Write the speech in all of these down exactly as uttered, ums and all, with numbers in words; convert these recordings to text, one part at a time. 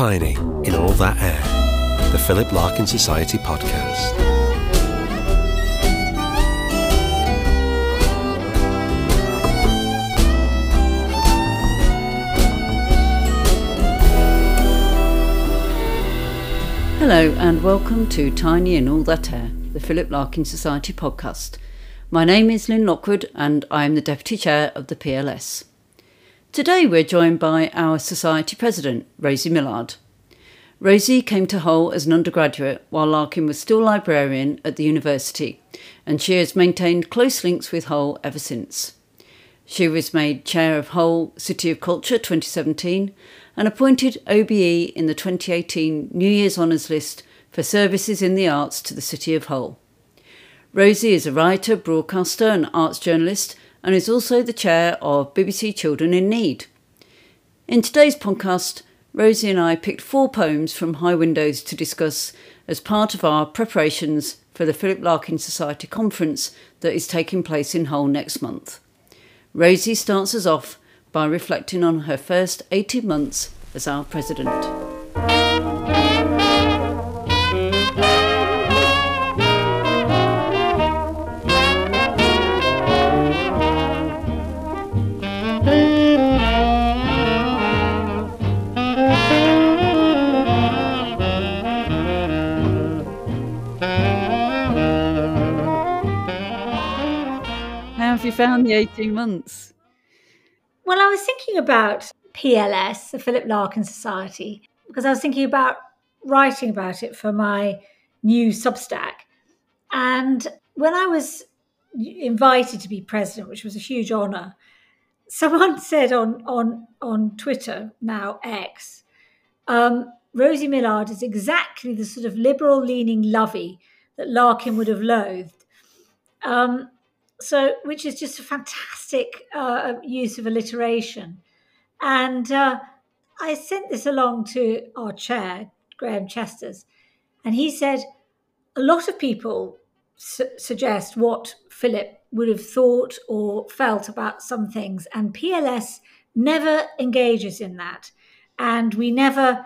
Tiny in All That Air, the Philip Larkin Society podcast. Hello and welcome to Tiny in All That Air, the Philip Larkin Society podcast. My name is Lynn Lockwood and I am the Deputy Chair of the P L S. Today we're joined by our Society President, Rosie Millard. Rosie came to Hull as an undergraduate while Larkin was still librarian at the university, and she has maintained close links with Hull ever since. She was made Chair of Hull City of Culture twenty seventeen and appointed O B E in the twenty eighteen New Year's Honours List for services in the arts to the City of Hull. Rosie is a writer, broadcaster and arts journalist and is also the chair of B B C Children in Need. In today's podcast, Rosie and I picked four poems from High Windows to discuss as part of our preparations for the Philip Larkin Society conference that is taking place in Hull next month. Rosie starts us off by reflecting on her first eighteen months as our president. How have you found the eighteen months? Well, I was thinking about P L S, the Philip Larkin Society, because I was thinking about writing about it for my new Substack. And when I was invited to be president, which was a huge honour, someone said on on on Twitter, now X, um, Rosie Millard is exactly the sort of liberal-leaning lovey that Larkin would have loathed. Um, So, which is just a fantastic uh, use of alliteration. And uh, I sent this along to our chair, Graham Chesters, and he said, a lot of people su- suggest what Philip would have thought or felt about some things, and P L S never engages in that. And we never,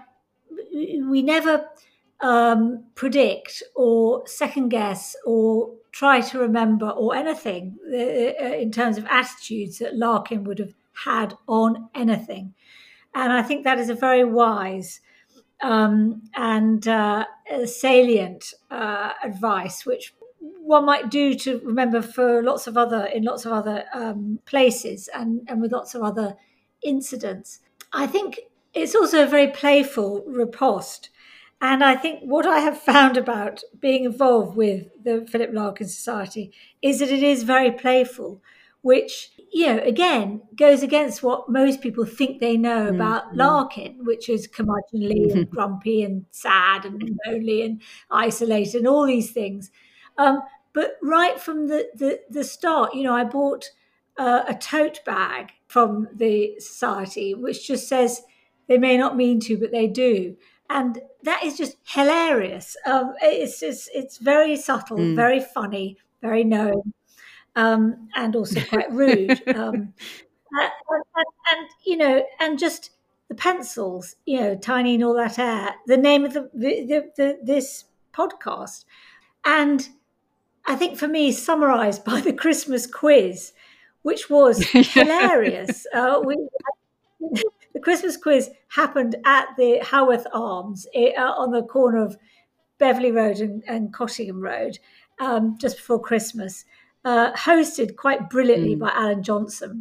we never um, predict or second guess or try to remember or anything in terms of attitudes that Larkin would have had on anything. And I think that is a very wise um, and uh, salient uh, advice, which one might do to remember for lots of other, in lots of other um, places and, and with lots of other incidents. I think it's also a very playful riposte. And I think what I have found about being involved with the Philip Larkin Society is that it is very playful, which, you know, again, goes against what most people think they know about mm-hmm. Larkin, which is curmudgeonly and grumpy and sad and lonely and isolated and all these things. Um, but right from the, the, the start, you know, I bought uh, a tote bag from the society, which just says they may not mean to, but they do. And that is just hilarious. Um, it's just, it's very subtle, mm. very funny, very knowing, um, and also quite rude. um, and, and, and, you know, and just the pencils, you know, Tiny in All That Air, the name of the, the, the this podcast. And I think for me, summarised by the Christmas quiz, which was hilarious. Uh, we The Christmas quiz happened at the Haworth Arms uh, on the corner of Beverley Road and, and Cottingham Road um, just before Christmas, uh, hosted quite brilliantly mm. by Alan Johnson.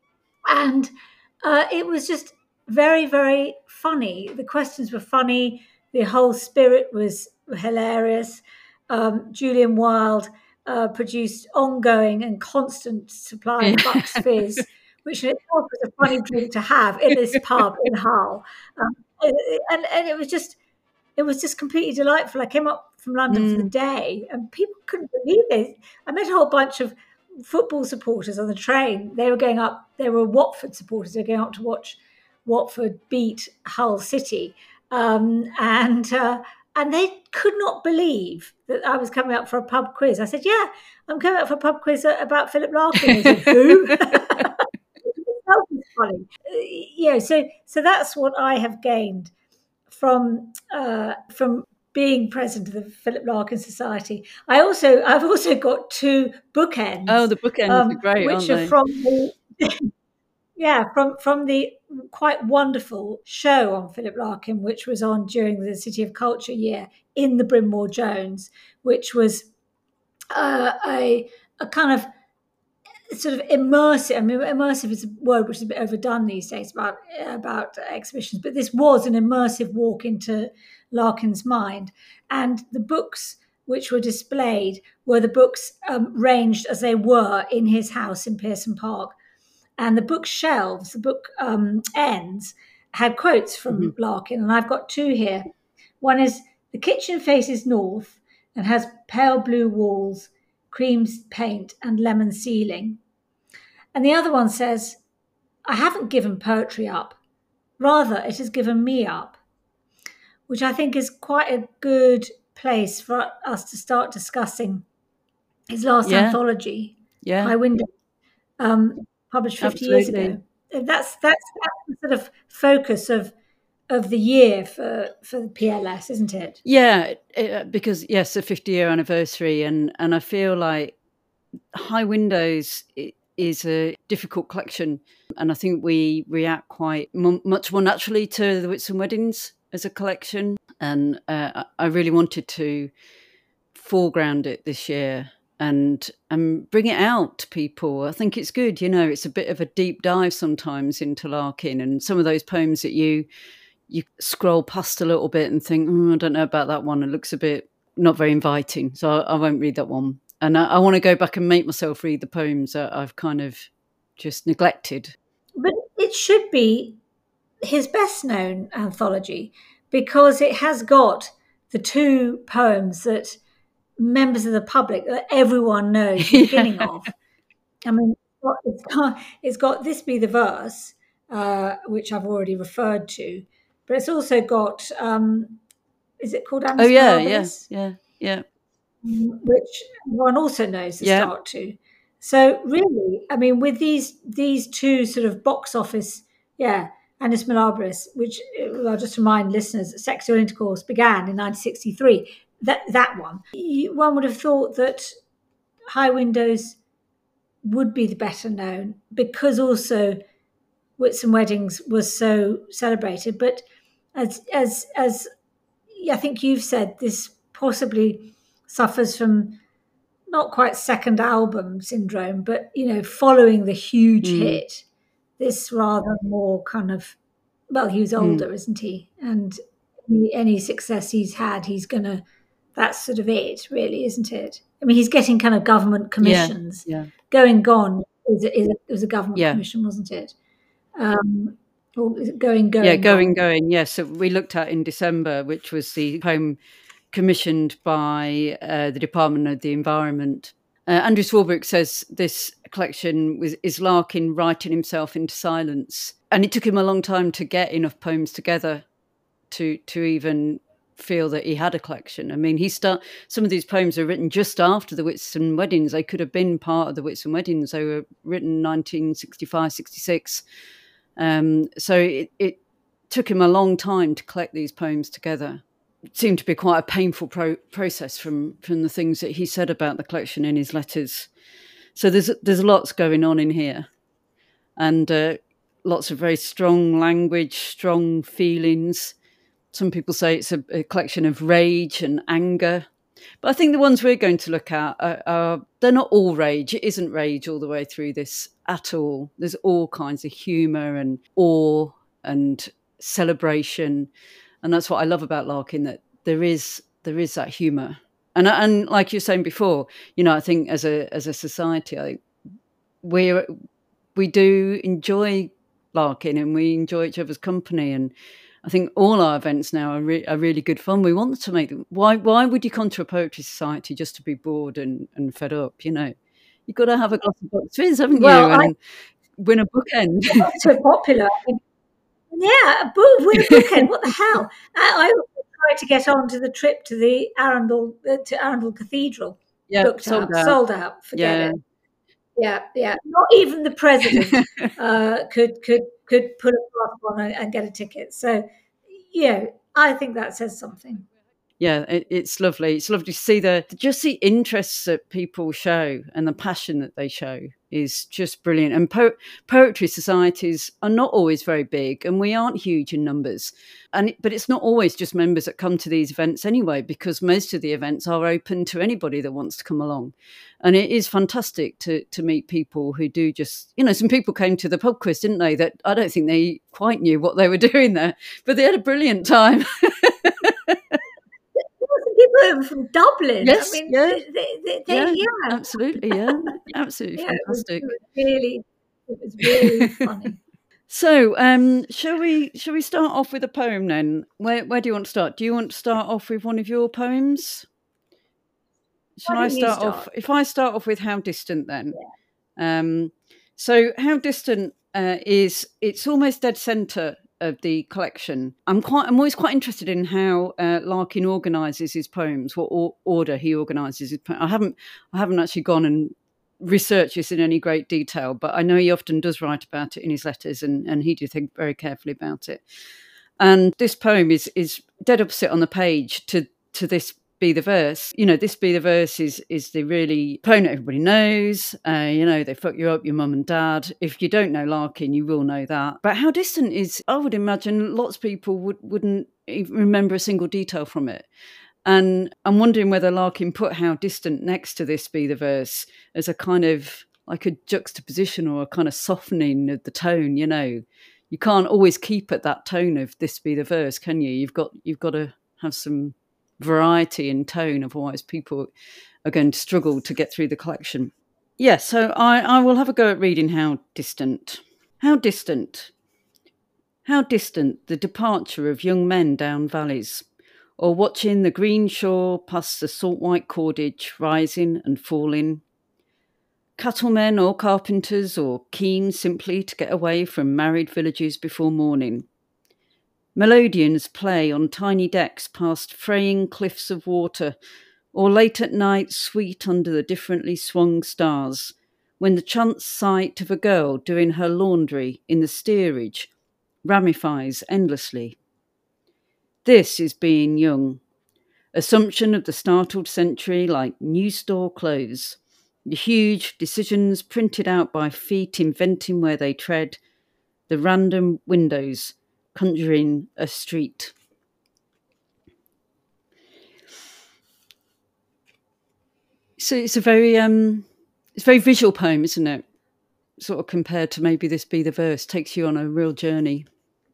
And uh, it was just very, very funny. The questions were funny. The whole spirit was hilarious. Um, Julian Wilde uh, produced ongoing and constant supply of Bucks Fizz, which in itself was a funny drink to have in this pub in Hull. Um, and, and it was just, it was just completely delightful. I came up from London mm. for the day and people couldn't believe it. I met a whole bunch of football supporters on the train. They were going up, they were Watford supporters. They were going up to watch Watford beat Hull City. Um, and uh, and they could not believe that I was coming up for a pub quiz. I said, yeah, I'm coming up for a pub quiz about Philip Larkin. They said, who? Funny. You know, so so that's what I have gained from uh, from being president of the Philip Larkin Society, I also I've also got two bookends. Oh, the bookends um, are great, which aren't are they? from the yeah from from the quite wonderful show on Philip Larkin, which was on during the City of Culture year in the Bryn Mawr Jones, which was uh, a a kind of sort of immersive. I mean, immersive is a word which is a bit overdone these days about about exhibitions, but this was an immersive walk into Larkin's mind. And the books which were displayed were the books um, ranged as they were in his house in Pearson Park. And the book shelves, the book um, ends, had quotes from Mm-hmm. Larkin, and I've got two here. One is, "The kitchen faces north and has pale blue walls, cream paint and lemon ceiling." And the other one says, "I haven't given poetry up. Rather, it has given me up," which I think is quite a good place for us to start discussing his last Yeah. anthology, Yeah. High Windows, um, published fifty years Absolutely. ago. That's, that's, that's the sort of focus of of the year for, for the P L S, isn't it? Yeah, it, because, yes, a fifty-year anniversary, and, and I feel like High Windows is a difficult collection, and I think we react quite m- much more naturally to the Whitsun Weddings as a collection, and uh, I really wanted to foreground it this year and and bring it out to people. I think it's good, you know, it's a bit of a deep dive sometimes into Larkin, and some of those poems that you you scroll past a little bit and think, oh, I don't know about that one, it looks a bit not very inviting, so I, I won't read that one. And I, I want to go back and make myself read the poems that I've kind of just neglected. But it should be his best known anthology because it has got the two poems that members of the public, that everyone knows the beginning Yeah. of. I mean, it's got, it's got This Be the Verse, uh, which I've already referred to, but it's also got, um, is it called Annus Oh yeah, Mirabilis? yeah, yeah, yeah. Which one also knows the yeah. start to. So really, I mean, with these these two sort of box office, yeah, Annus Mirabilis, which I'll just remind listeners, sexual intercourse began in nineteen sixty-three. That that one, you, one would have thought that High Windows would be the better known because also Whitsun Weddings was so celebrated. But as as as I think you've said, this possibly suffers from not quite second album syndrome, but, you know, following the huge Mm. hit, this rather more kind of, well, he was older, Mm. isn't he? And any, any success he's had, he's going to, that's sort of it, really, isn't it? I mean, he's getting kind of government commissions. Yeah, yeah. Going Gone is a, is a, it was a government Yeah. commission, wasn't it? Um, or is it Going, Going, Yeah, Going, Gone? Going, yes. So we looked at in December, which was the poem commissioned by uh, the Department of the Environment. Uh, Andrew Swarbrick says this collection was, is Larkin writing himself into silence. And it took him a long time to get enough poems together to to even feel that he had a collection. I mean, he start some of these poems are written just after the Whitsun Weddings. They could have been part of the Whitsun Weddings. They were written nineteen sixty-five, sixty-six. Um, so it, it took him a long time to collect these poems together. It seemed to be quite a painful pro- process from, from the things that he said about the collection in his letters. So there's there's lots going on in here, and uh, lots of very strong language, strong feelings. Some people say it's a, a collection of rage and anger. But I think the ones we're going to look at are, are they're not all rage. It isn't rage all the way through this at all. There's all kinds of humour and awe and celebration. And that's what I love about Larkin, that there is there is that humour. And and like you were saying before, you know, I think as a as a society, I think we we do enjoy Larkin and we enjoy each other's company. And I think all our events now are, re- are really good fun. We want to make them. Why why would you come to a poetry society just to be bored and, and fed up? You know, you've got to have a glass of Bucks Fizz, haven't Well, you? And win a bookend. So popular. Yeah, a book, win a bookend. What the hell? I, I tried to get on to the trip to the Arundel uh, to Arundel Cathedral. Yeah, booked sold out, out. sold out. Forget Yeah. it. Yeah, yeah. Not even the president uh, could could could put a plus on and, and get a ticket. So, you know, I think that says something. Yeah, it, it's lovely. It's lovely to see the just the interests that people show and the passion that they show is just brilliant. And po- poetry societies are not always very big, and we aren't huge in numbers. And it, but it's not always just members that come to these events anyway, because most of the events are open to anybody that wants to come along. And it is fantastic to to meet people who do just, you know, some people came to the pub quiz, didn't they? That I don't think they quite knew what they were doing there, but they had a brilliant time. People from Dublin. Yes, I mean, yeah, they, they, they, yeah, yeah, absolutely, yeah, absolutely yeah, it was, fantastic. it was really, it was really funny. So, um, shall we shall we start off with a poem then? Where where do you want to start? Do you want to start off with one of your poems? Shall Why I don't you start, start? off? If I start off with How Distant, then. Yeah. Um, so How Distant uh, is it's almost dead centre of the collection. I'm quite I'm always quite interested in how uh, Larkin organises his poems, what or- order he organises his poems. I haven't I haven't actually gone and researched this in any great detail, but I know he often does write about it in his letters, and, and he did think very carefully about it. And this poem is is dead opposite on the page to to this Be the Verse. You know, This Be the Verse is is the really poem that everybody knows. Uh, you know, they fuck you up, your mum and dad. If you don't know Larkin, you will know that. But How Distant is, I would imagine lots of people would, wouldn't even remember a single detail from it. And I'm wondering whether Larkin put How Distant next to This Be the Verse as a kind of like a juxtaposition or a kind of softening of the tone, you know. You can't always keep at that tone of This Be the Verse, can you? You've got you've got to have some variety in tone, otherwise people are going to struggle to get through the collection. Yeah, so I, I will have a go at reading How Distant. How distant, how distant the departure of young men down valleys, or watching the green shore past the salt white cordage rising and falling. Cattlemen or carpenters, or keen simply to get away from married villages before morning. Melodians play on tiny decks past fraying cliffs of water, or late at night sweet under the differently swung stars, when the chance sight of a girl doing her laundry in the steerage ramifies endlessly. This is being young. Assumption of the startled century like new store clothes. The huge decisions printed out by feet inventing where they tread. The random windows conjuring a street. So it's a very um, it's a very visual poem, isn't it? Sort of compared to maybe This Be the Verse, takes you on a real journey.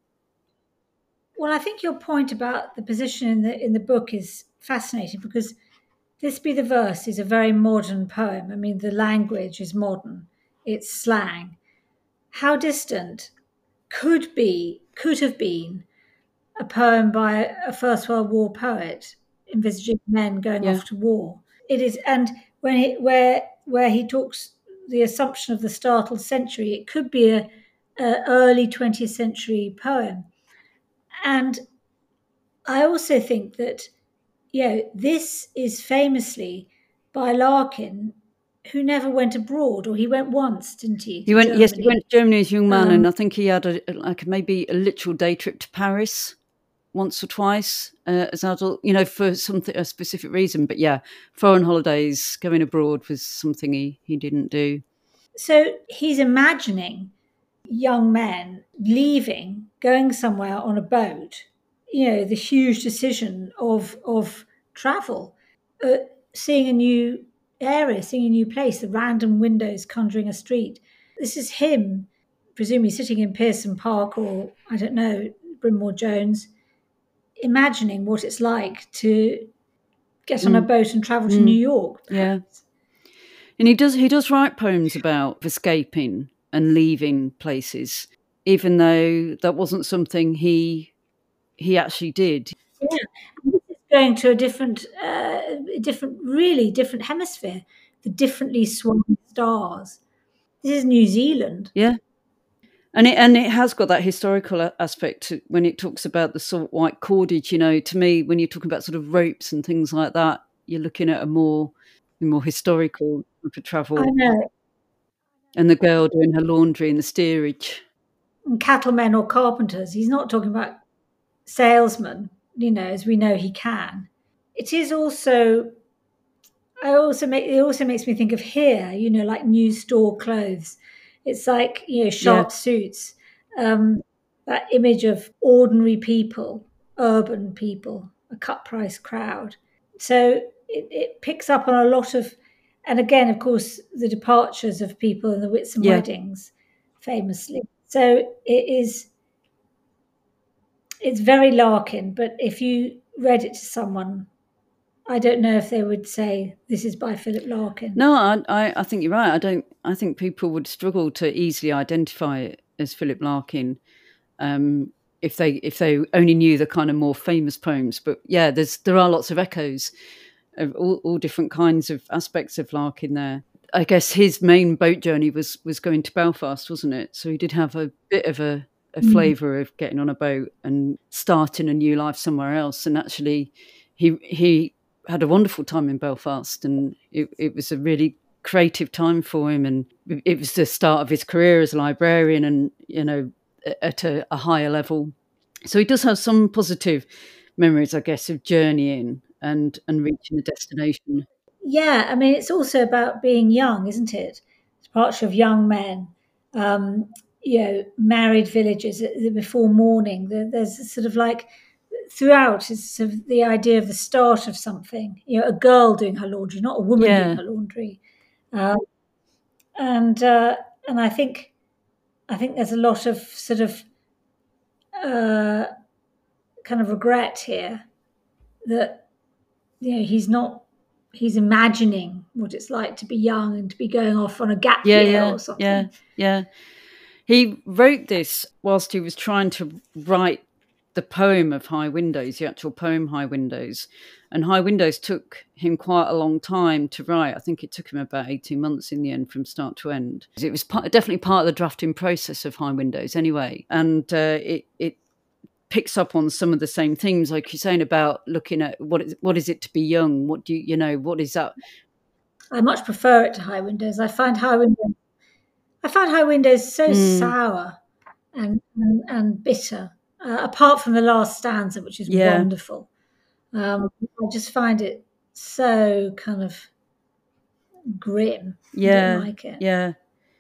Well, I think your point about the position in the in the book is fascinating, because This Be the Verse is a very modern poem. I mean, the language is modern. It's slang. How Distant could be, could have been a poem by a First World War poet envisaging men going Yeah. off to war. It is, and when he, where where he talks the assumption of the startled century, it could be a, a early twentieth century poem. And I also think that, you know, this is famously by Larkin, who never went abroad, or he went once, didn't he? He went, Germany. yes, he went to Germany as a young man, Um, and I think he had a, like maybe a literal day trip to Paris once or twice uh, as an adult, you know, for something, a specific reason. But yeah, foreign holidays, going abroad was something he, he didn't do. So he's imagining young men leaving, going somewhere on a boat, you know, the huge decision of of travel, uh, seeing a new area, seeing a new place, the random windows conjuring a street. This is him, presumably sitting in Pearson Park, or I don't know, Brimore Jones, imagining what it's like to get on a Mm. boat and travel to Mm. New York. Yeah. perhaps. And he does he does write poems about escaping and leaving places, even though that wasn't something he he actually did. Yeah, and this is going to a different, uh, a different, really different hemisphere. The differently swung stars. This is New Zealand. Yeah. And it and it has got that historical a- aspect to, when it talks about the salt white cordage. You know, to me, when you're talking about sort of ropes and things like that, you're looking at a more more historical type of travel. I know. And the girl doing her laundry in the steerage. And cattlemen or carpenters. He's not talking about salesmen you know, as we know he can. It is also, I also make, it also makes me think of here, you know, like new store clothes. It's like, you know, sharp Yeah. suits, um, that image of ordinary people, urban people, a cut price crowd. So it, it picks up on a lot of, and again, of course, the departures of people in the Whitsun Yeah. weddings, famously. So it is, it's very Larkin, but if you read it to someone, I don't know if they would say this is by Philip Larkin. No, I, I, I think you're right. I don't. I think people would struggle to easily identify it as Philip Larkin um, if they if they only knew the kind of more famous poems. But yeah, there's there are lots of echoes of all, all different kinds of aspects of Larkin there. I guess his main boat journey was was going to Belfast, wasn't it? So he did have a bit of a, a Mm. flavour of getting on a boat and starting a new life somewhere else. And actually, he he had a wonderful time in Belfast, and it, it was a really creative time for him. And it was the start of his career as a librarian, and you know, at a, a higher level. So he does have some positive memories, I guess, of journeying and and reaching a destination. Yeah, I mean, it's also about being young, isn't it? Departure of young men, um, you know, married villagers uh, before morning. There- There's sort of like throughout is sort of the idea of the start of something. You know, a girl doing her laundry, not a woman Yeah. doing her laundry. Uh, and uh, and I think I think there's a lot of sort of uh, kind of regret here that you know he's not he's imagining what it's like to be young and to be going off on a gap Yeah, year yeah, or something. yeah, yeah. He wrote this whilst he was trying to write the poem of High Windows, the actual poem High Windows. And High Windows took him quite a long time to write. I think it took him about eighteen months in the end from start to end. It was part, definitely part of the drafting process of High Windows anyway. And uh, it, it picks up on some of the same themes, like you're saying about looking at what is, what is it to be young? What do you, you know, what is that? I much prefer it to High Windows. I find High Windows I find High Windows so Mm. sour and and, and bitter. Uh, apart from the last stanza, which is Yeah. wonderful, um, I just find it so kind of grim. I Yeah, don't like it. yeah.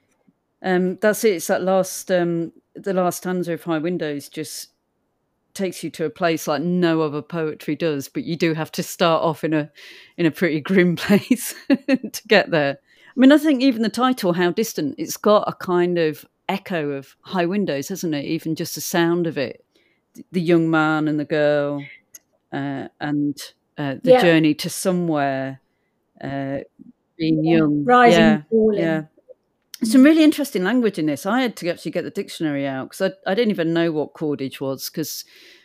Um, that's it. It's that last, um, the last stanza of High Windows just takes you to a place like no other poetry does. But you do have to start off in a in a pretty grim place to get there. I mean, I think even the title, How Distant, it's got a kind of echo of High Windows, hasn't it? Even just the sound of it, the young man and the girl, uh, and uh, the Yeah. journey to somewhere, uh, being young, Rising yeah, and falling. yeah. Some really interesting language in this. I had to actually get the dictionary out because I, I didn't even know what cordage was because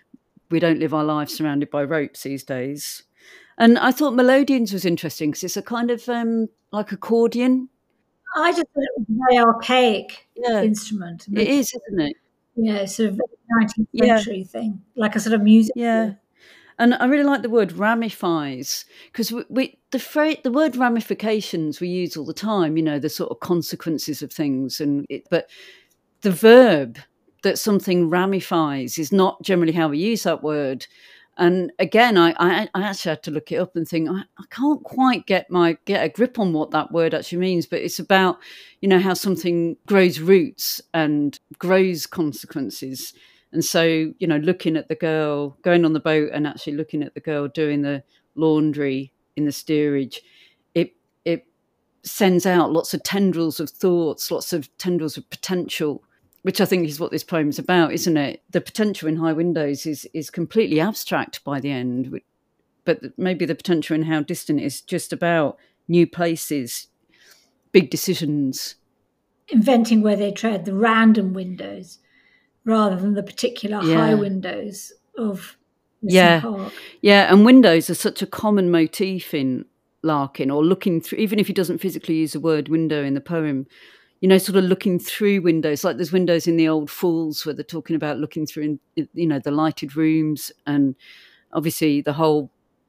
we don't live our lives surrounded by ropes these days. And I thought melodians was interesting because it's a kind of um, like accordion. I just thought it was a very archaic Yeah, instrument. it is, isn't it? You know, sort of nineteenth Yeah. century thing, like a sort of music. Yeah. And I really like the word ramifies because we, we the phrase, the word ramifications we use all the time, you know, the sort of consequences of things. And it, but the verb that something ramifies is not generally how we use that word. And again, I, I, I actually had to look it up and think, I, I can't quite get my get a grip on what that word actually means. But it's about, you know, how something grows roots and grows consequences. And so, you know, looking at the girl going on the boat and actually looking at the girl doing the laundry in the steerage, it it sends out lots of tendrils of thoughts, lots of tendrils of potential, which I think is what this poem is about, isn't it? The potential in High Windows is is completely abstract by the end, but maybe the potential in How Distant is just about new places, big decisions. Inventing where they tread, the random windows, rather than the particular Yeah. high windows of Whitsun Yeah. Park. Yeah, and windows are such a common motif in Larkin, or looking through, even if he doesn't physically use the word window in the poem, you know, sort of looking through windows, like there's windows in the Old Fools where they're talking about looking through, you know, the lighted rooms, and obviously the whole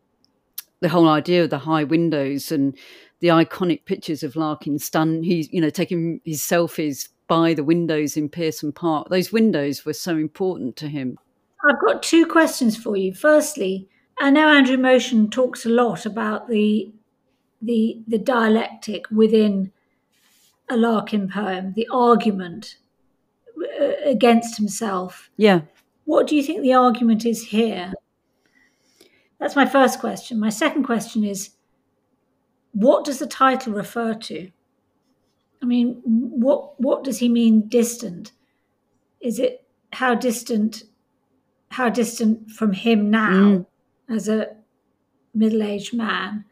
the whole idea of the high windows and the iconic pictures of Larkin stand, he's, you know, taking his selfies by the windows in Pearson Park. Those windows were so important to him. I've got two questions for you. Firstly, I know Andrew Motion talks a lot about the the the dialectic within a Larkin poem, the argument uh, against himself. Yeah. What do you think the argument is here? That's my first question. My second question is, what does the title refer to? I mean, what what does he mean distant? Is it how distant, how distant from him now Mm. as a middle-aged man?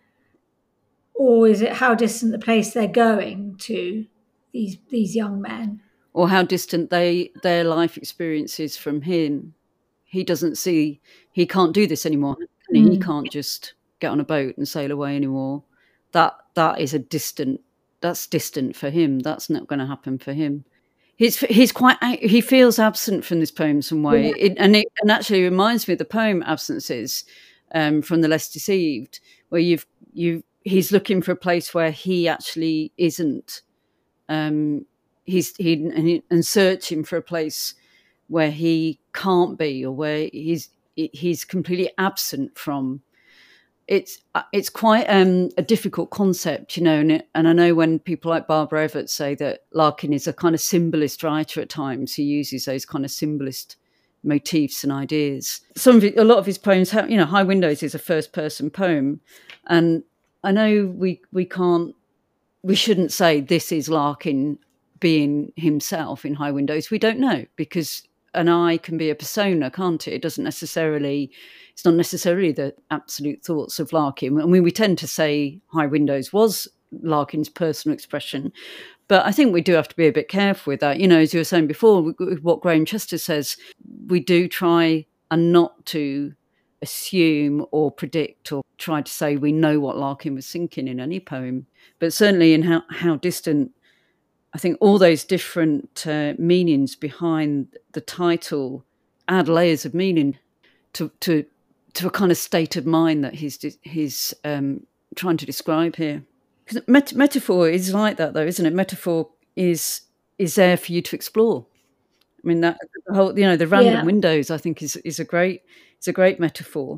Or is it how distant the place they're going to, these these young men? Or how distant they their life experience is from him. He doesn't see, he can't do this anymore. Mm. He can't just get on a boat and sail away anymore. That that is a distant, that's distant for him. That's not going to happen for him. He's he's quite, he feels absent from this poem some way. Yeah. It, and it and actually reminds me of the poem Absences um, from The Less Deceived, where you've you he's looking for a place where he actually isn't. Um, he's he and, he and searching for a place where he can't be, or where he's he's completely absent from. It's it's quite um, a difficult concept, you know, and, it, and I know when people like Barbara Everett say that Larkin is a kind of symbolist writer at times, he uses those kind of symbolist motifs and ideas. Some of it, a lot of his poems have, you know, High Windows is a first-person poem, and I know we we can't, we shouldn't say this is Larkin being himself in High Windows. We don't know, because an I can be a persona, can't it? It doesn't necessarily, it's not necessarily the absolute thoughts of Larkin. I mean, we tend to say High Windows was Larkin's personal expression, but I think we do have to be a bit careful with that. You know, as you were saying before, what Graham Chester says, we do try and not to assume or predict or try to say we know what Larkin was thinking in any poem. But certainly in How, How Distant, I think all those different uh, meanings behind the title add layers of meaning to to to a kind of state of mind that he's he's um, trying to describe here. Because met- metaphor is like that, though, isn't it? Metaphor is is there for you to explore. I mean, that the whole, you know, the random yeah. windows, I think, is is a great is a great metaphor.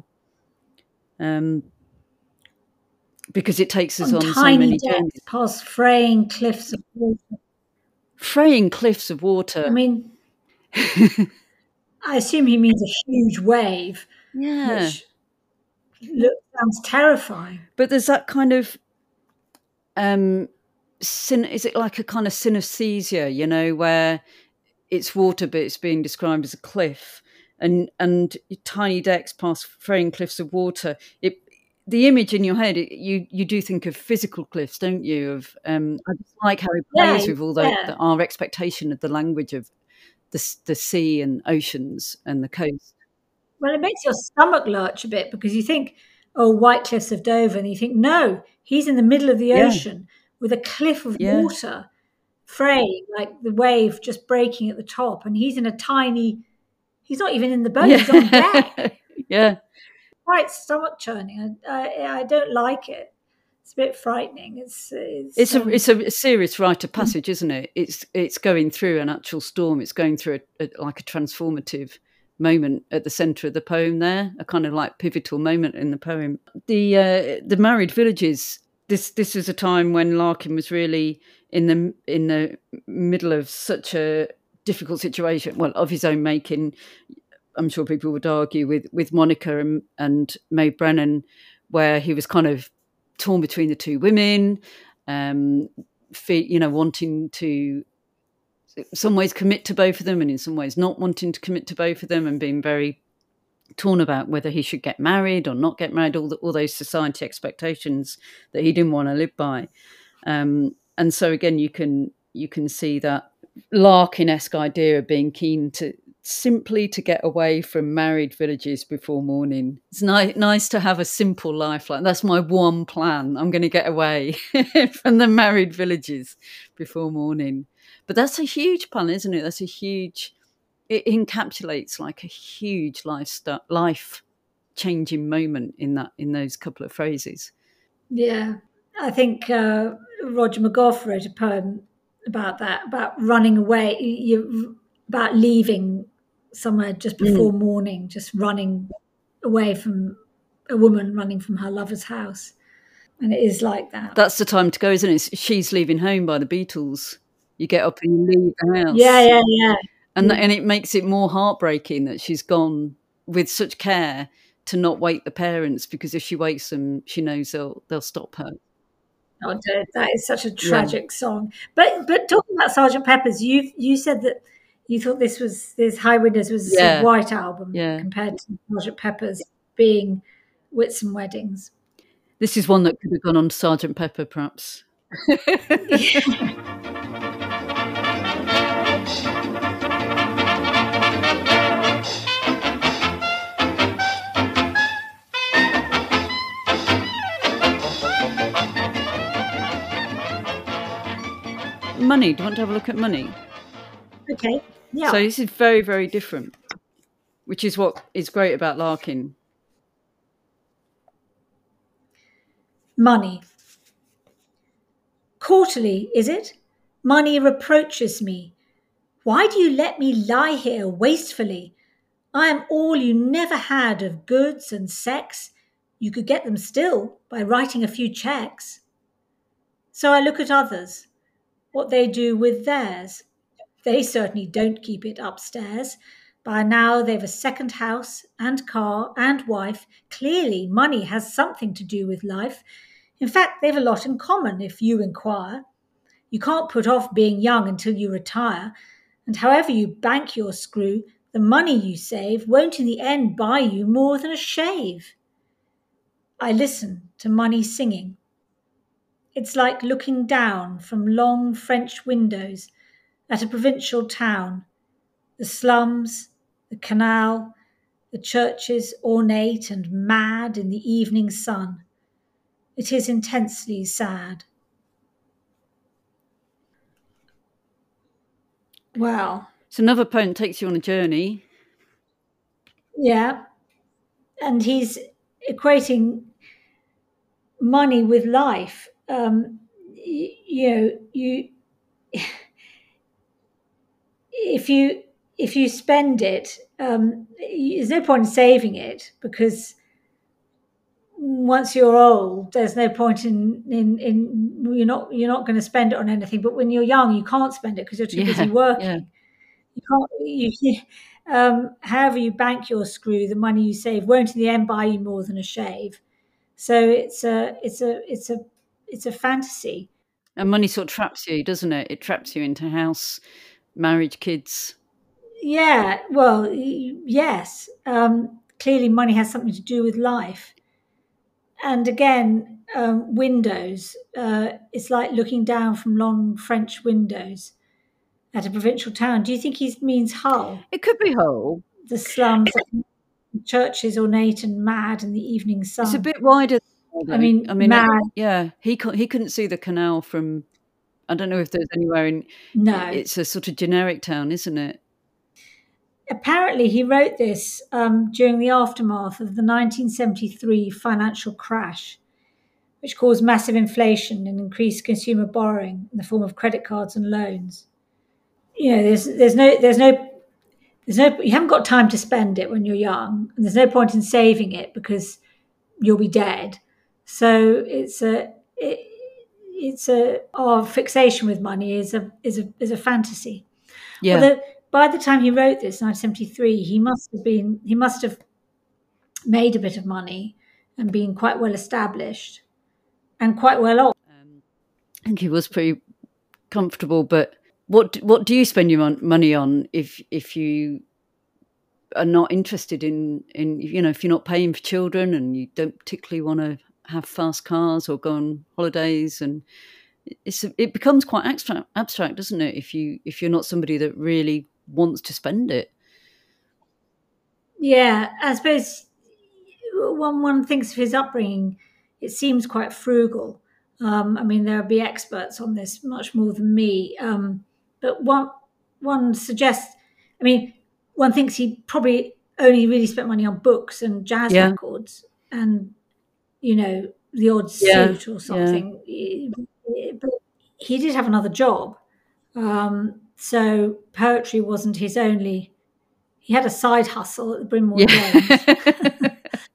Um, because it takes us on, on so many journeys, past fraying cliffs of water. Fraying cliffs of water. I mean, I assume he means a huge wave. Yeah. Which look, sounds terrifying. But there's that kind of, um, syn- is it like a kind of synesthesia, you know, where it's water, but it's being described as a cliff, and and tiny decks past fraying cliffs of water. It, the image in your head, it, you you do think of physical cliffs, don't you? Of um, I just like how he plays yeah, with all the, yeah. the, our expectation of the language of the the sea and oceans and the coast. Well, it makes your stomach lurch a bit, because you think, oh, White Cliffs of Dover, and you think, no, he's in the middle of the Yeah. ocean with a cliff of Yeah. water fraying, like the wave just breaking at the top, and he's in a tiny, he's not even in the boat, Yeah. he's on deck. Yeah. Quite stomach churning. I, I, I don't like it. It's a bit frightening. It's it's, It's a um, it's a serious rite of passage, isn't it? It's it's going through an actual storm. It's going through a, a, like a transformative moment at the centre of the poem there, a kind of like pivotal moment in the poem. The uh, the married villages. This this was a time when Larkin was really in the in the middle of such a difficult situation. Well, of his own making. I'm sure people would argue with with Monica and, and Maid Brennan, where he was kind of torn between the two women, um, you know, wanting to, in some ways, commit to both of them, and in some ways not wanting to commit to both of them, and being very torn about whether he should get married or not get married, all, the, all those society expectations that he didn't want to live by. Um, and so, again, you can you can see that Larkin-esque idea of being keen to simply to get away from married villages before morning. It's ni- nice to have a simple life like that's my one plan. I'm going to get away from the married villages before morning. But that's a huge plan, isn't it? That's a huge, it encapsulates like a huge lifestyle, life changing moment in that, in those couple of phrases. Yeah. I think uh, Roger McGough wrote a poem about that, about running away, you, about leaving somewhere just before mm. morning, just running away from a woman running from her lover's house. And it is like that. That's the time to go, isn't it? She's Leaving Home by the Beatles. You get up and you leave the house. Yeah, yeah, yeah. And, yeah. and it makes it more heartbreaking that she's gone with such care to not wake the parents, because if she wakes them, she knows they'll they'll stop her. Oh, that is such a tragic yeah. song. But but talking about Sergeant Pepper's, you you said that you thought this was this High Windows was a yeah. white album yeah. compared to Sergeant Pepper's being Whitsun Weddings. This is one that could have gone on Sergeant Pepper, perhaps. Money. Do you want to have a look at Money? Okay. Yeah. So this is very, very different, which is what is great about Larkin. Money. Quarterly, is it? Money reproaches me. Why do you let me lie here wastefully? I am all you never had of goods and sex. You could get them still by writing a few checks. So I look at others, what they do with theirs. They certainly don't keep it upstairs. By now they've a second house and car and wife. Clearly money has something to do with life. In fact, they've a lot in common if you inquire. You can't put off being young until you retire. And however you bank your screw, the money you save won't in the end buy you more than a shave. I listen to money singing. It's like looking down from long French windows at a provincial town, the slums, the canal, the churches ornate and mad in the evening sun. It is intensely sad. Wow. So another poem takes you on a journey. Yeah. And he's equating money with life. Um, you, you know, you if you if you spend it, um, there's no point in saving it, because once you're old, there's no point in in, in you're not you're not going to spend it on anything. But when you're young, you can't spend it because you're too yeah, busy working. Yeah. You can't. You, um, however you bank your screw, the money you save won't in the end buy you more than a shave. So it's a it's a it's a it's a fantasy. And money sort of traps you, doesn't it? It traps you into house, marriage, kids. Yeah. Well, yes. Um, clearly, money has something to do with life. And again, um, windows. Uh, it's like looking down from long French windows at a provincial town. Do you think he means Hull? It could be Hull. The slums, churches ornate and mad in the evening sun. It's a bit wider. I mean, I mean, mad. Yeah, he he couldn't see the canal from. I don't know if there's anywhere in. No, it's a sort of generic town, isn't it? Apparently, he wrote this um, during the aftermath of the nineteen seventy-three financial crash, which caused massive inflation and increased consumer borrowing in the form of credit cards and loans. You know, there's there's no there's no there's no you haven't got time to spend it when you're young, and there's no point in saving it because you'll be dead. So it's a it, it's a our fixation with money is a is a is a fantasy. Yeah. Although by the time he wrote this, nineteen seventy-three, he must have been he must have made a bit of money and been quite well established and quite well off. Um, I think he was pretty comfortable. But what what do you spend your money on if if you are not interested in in you know if you're not paying for children and you don't particularly want to have fast cars or go on holidays, and it's it becomes quite abstract, abstract, doesn't it? If you if you're not somebody that really wants to spend it. Yeah, I suppose one one thinks of his upbringing, it seems quite frugal. Um, I mean, there will be experts on this much more than me, um, but one one suggests. I mean, one thinks he probably only really spent money on books and jazz yeah. records and, you know, the odd yeah. suit or something. Yeah. But he did have another job. Um, so poetry wasn't his only he had a side hustle at the Brynmore Yeah. Jones.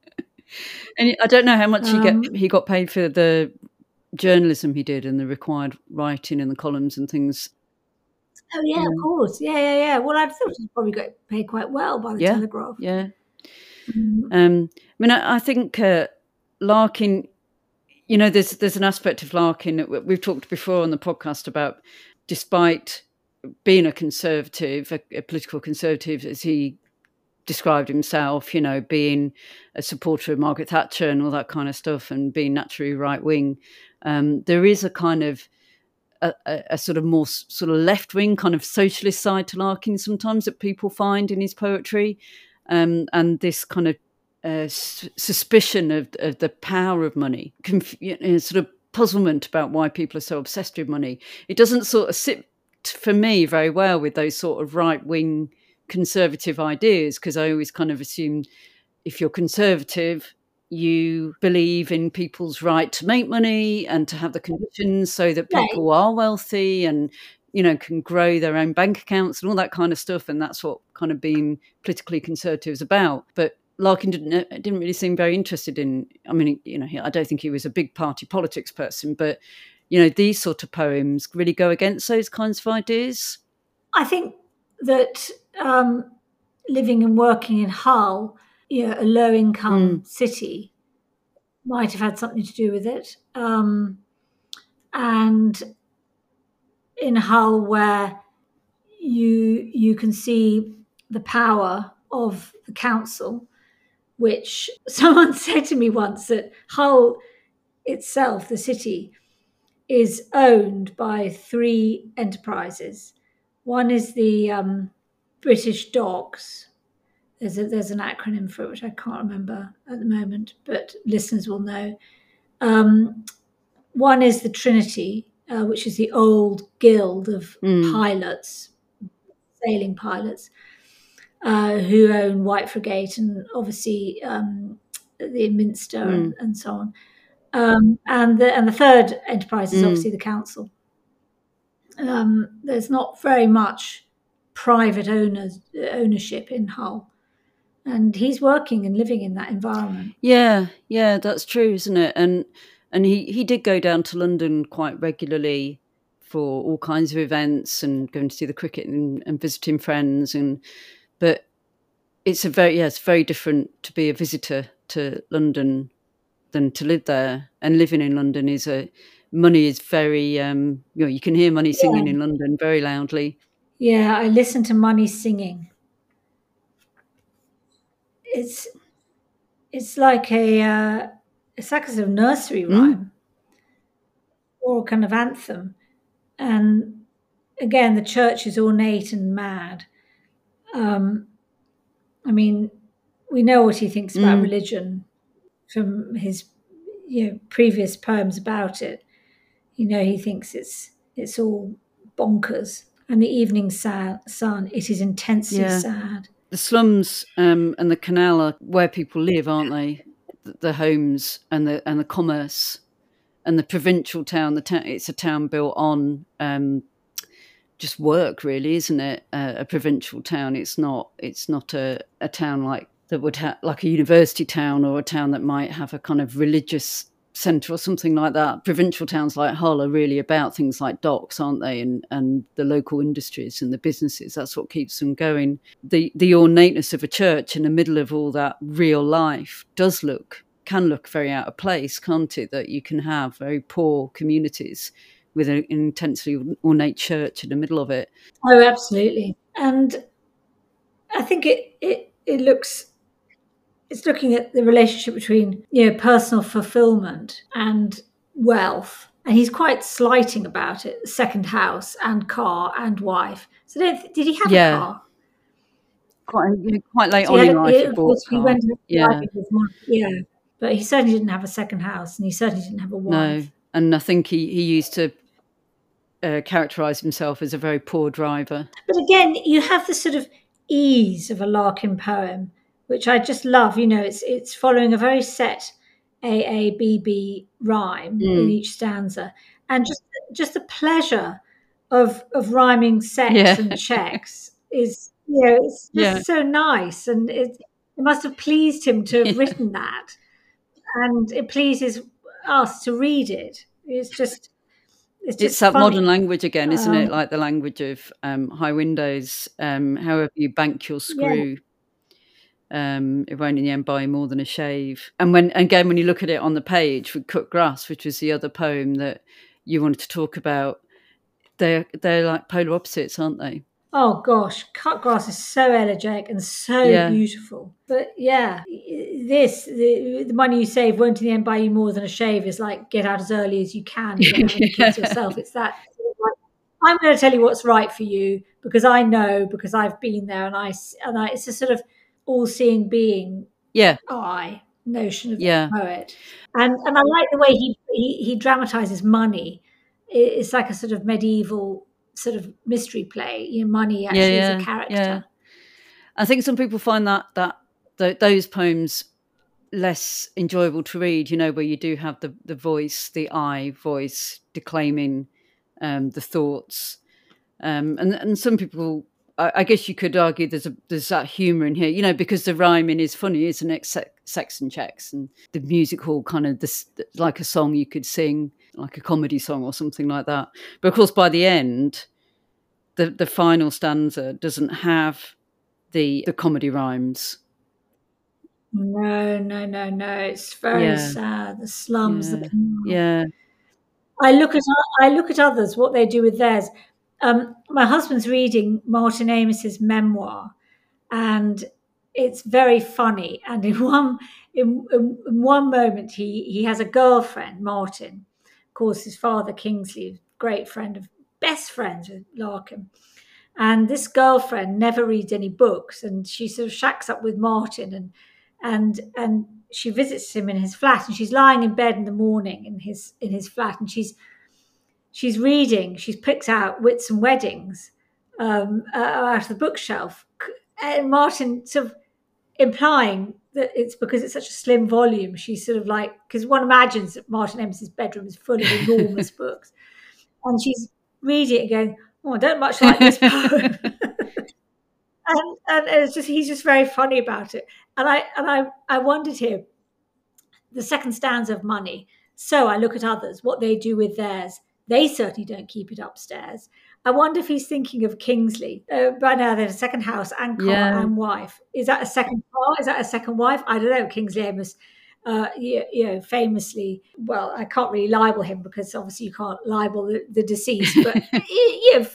And I don't know how much Um, he get he got paid for the journalism he did and the required writing in the columns and things. Oh yeah, of Mm. course. Yeah, yeah, yeah. Well, I thought he probably got paid quite well by the Yeah, Telegraph. Yeah. Mm. Um, I mean, I, I think uh, Larkin, you know, there's there's an aspect of Larkin that we- we've talked before on the podcast about, despite being a conservative, a, a political conservative, as he described himself, you know, being a supporter of Margaret Thatcher and all that kind of stuff, and being naturally right wing, um, there is a kind of a, a, a sort of more s- sort of left wing kind of socialist side to Larkin sometimes that people find in his poetry, um, and this kind of uh, s- suspicion of, of the power of money, conf- you know, sort of puzzlement about why people are so obsessed with money. It doesn't sort of sit for me very well with those sort of right wing conservative ideas, because I always kind of assumed if you're conservative, you believe in people's right to make money and to have the conditions so that Right. people are wealthy and, you know, can grow their own bank accounts and all that kind of stuff. And that's what kind of being politically conservative is about. But Larkin didn't didn't really seem very interested in. I mean, you know, I don't think he was a big party politics person, but you know, these sort of poems really go against those kinds of ideas. I think that um, living and working in Hull, you know, a low-income Mm. city, might have had something to do with it. Um, and in Hull, where you you can see the power of the council, which someone said to me once that Hull itself, the city, is owned by three enterprises. One is the um, British Docks. There's, a, there's an acronym for it, which I can't remember at the moment, but listeners will know. Um, one is the Trinity, uh, which is the old guild of Mm. pilots, sailing pilots, uh, who own White Frigate and obviously um, the Minster Mm. and, and so on. Um, and the and the third enterprise is Mm. obviously the council. Um, there's not very much private owners ownership in Hull, and he's working and living in that environment. Yeah, yeah, that's true, isn't it? And and he, he did go down to London quite regularly for all kinds of events and going to see the cricket and, and visiting friends. And but it's a very yeah, it's very different to be a visitor to London than to live there. And living in London is a money is very um, you know, you can hear money singing Yeah. in London very loudly. Yeah, I listen to Money singing. It's it's like a uh, it's like a sort of nursery Mm. rhyme or a kind of anthem. And again, the church is ornate and mad. Um, I mean, we know what he thinks about Mm. religion from his you know previous poems about it. You know, he thinks it's it's all bonkers. And the evening sa- sun, it is intensely Yeah. sad. The slums um, and the canal are where people live, aren't they? The, the homes and the and the commerce. And the provincial town, the town, it's a town built on um, just work, really, isn't it? Uh, a provincial town. It's not. It's not a, a town like that would have like a university town or a town that might have a kind of religious centre or something like that. Provincial towns like Hull are really about things like docks, aren't they? And and the local industries and the businesses. That's what keeps them going. The the ornateness of a church in the middle of all that real life does look. can look very out of place, can't it? That you can have very poor communities with an intensely ornate church in the middle of it. Oh, absolutely. And I think it it it looks it's looking at the relationship between you know personal fulfillment and wealth, and he's quite slighting about it. Second house and car and wife. So don't, did he have Yeah. a car? Quite quite late So on he had in a- life, he- he of bought course, a he car. went to Yeah. driving with one- yeah, but he certainly didn't have a second house, and he certainly didn't have a No, wife. and I think he he used to uh, characterise himself as a very poor driver. But again, you have the sort of ease of a Larkin poem, which I just love. You know, it's it's following a very set A A B B rhyme Mm. in each stanza, and just just the pleasure of of rhyming sets Yeah. and checks is you know, it's just Yeah. so nice, and it, it must have pleased him to have written that, and it pleases us to read it. It's just, it's just It's that funny. modern language again, isn't Um, it? Like the language of um, high windows. Um, however you bank your screw, um, it won't in the end buy you more than a shave. And when again, when you look at it on the page with Cut Grass, which was the other poem that you wanted to talk about, they're they're like polar opposites, aren't they? Oh gosh, Cut Grass is so elegiac and so Yeah. beautiful. But yeah, this, the, the money you save won't in the end buy you more than a shave is like get out as early as you can. You don't have any kids yourself. It's that, like, I'm going to tell you what's right for you because I know, because I've been there, and I, and I, it's a sort of all-seeing being Yeah. eye notion of Yeah. the poet. And and I like the way he, he, he dramatizes money. It- It's like a sort of medieval sort of mystery play. You know, money actually Yeah, yeah, is a character. yeah. I think some people find that that th- those poems less enjoyable to read, you know, where you do have the, the voice, the I voice declaiming um, the thoughts. Um, and, and some people, I, I guess you could argue there's a, there's that humour in here, you know, because the rhyming is funny, isn't it? Se- sex and checks, and the music hall kind of this, like a song you could sing, like a comedy song or something like that. But of course, by the end, the, the final stanza doesn't have the the comedy rhymes. No, no, no, no. It's very Yeah. sad. The slums, Yeah. the canal. Yeah. I look at I look at others, what they do with theirs. Um, my husband's reading Martin Amos's memoir, and it's very funny. And in one in, in, in one moment, he he has a girlfriend, Martin. Of course, his father Kingsley, great friend of best friends with Larkin. And this girlfriend never reads any books, and she sort of shacks up with Martin, and and and she visits him in his flat, and she's lying in bed in the morning in his in his flat, and she's she's reading. She's picked out Wits and Weddings um, uh, out of the bookshelf, and Martin sort of implying that it's because it's such a slim volume. She's sort of like, because one imagines that Martin Amos's bedroom is full of enormous books, and she's reading it and going, "Oh, I don't much like this poem." and and it's just he's just very funny about it. And I and I I wondered here, the second stanza of Money. So I look at others, what they do with theirs. They certainly don't keep it upstairs. I wonder if he's thinking of Kingsley. Uh, by now, there's a second house and car Yeah. and wife. Is that a second car? Is that a second wife? I don't know. Kingsley Amos, uh, you, you know, famously, well, I can't really libel him because obviously you can't libel the, the deceased, but you know,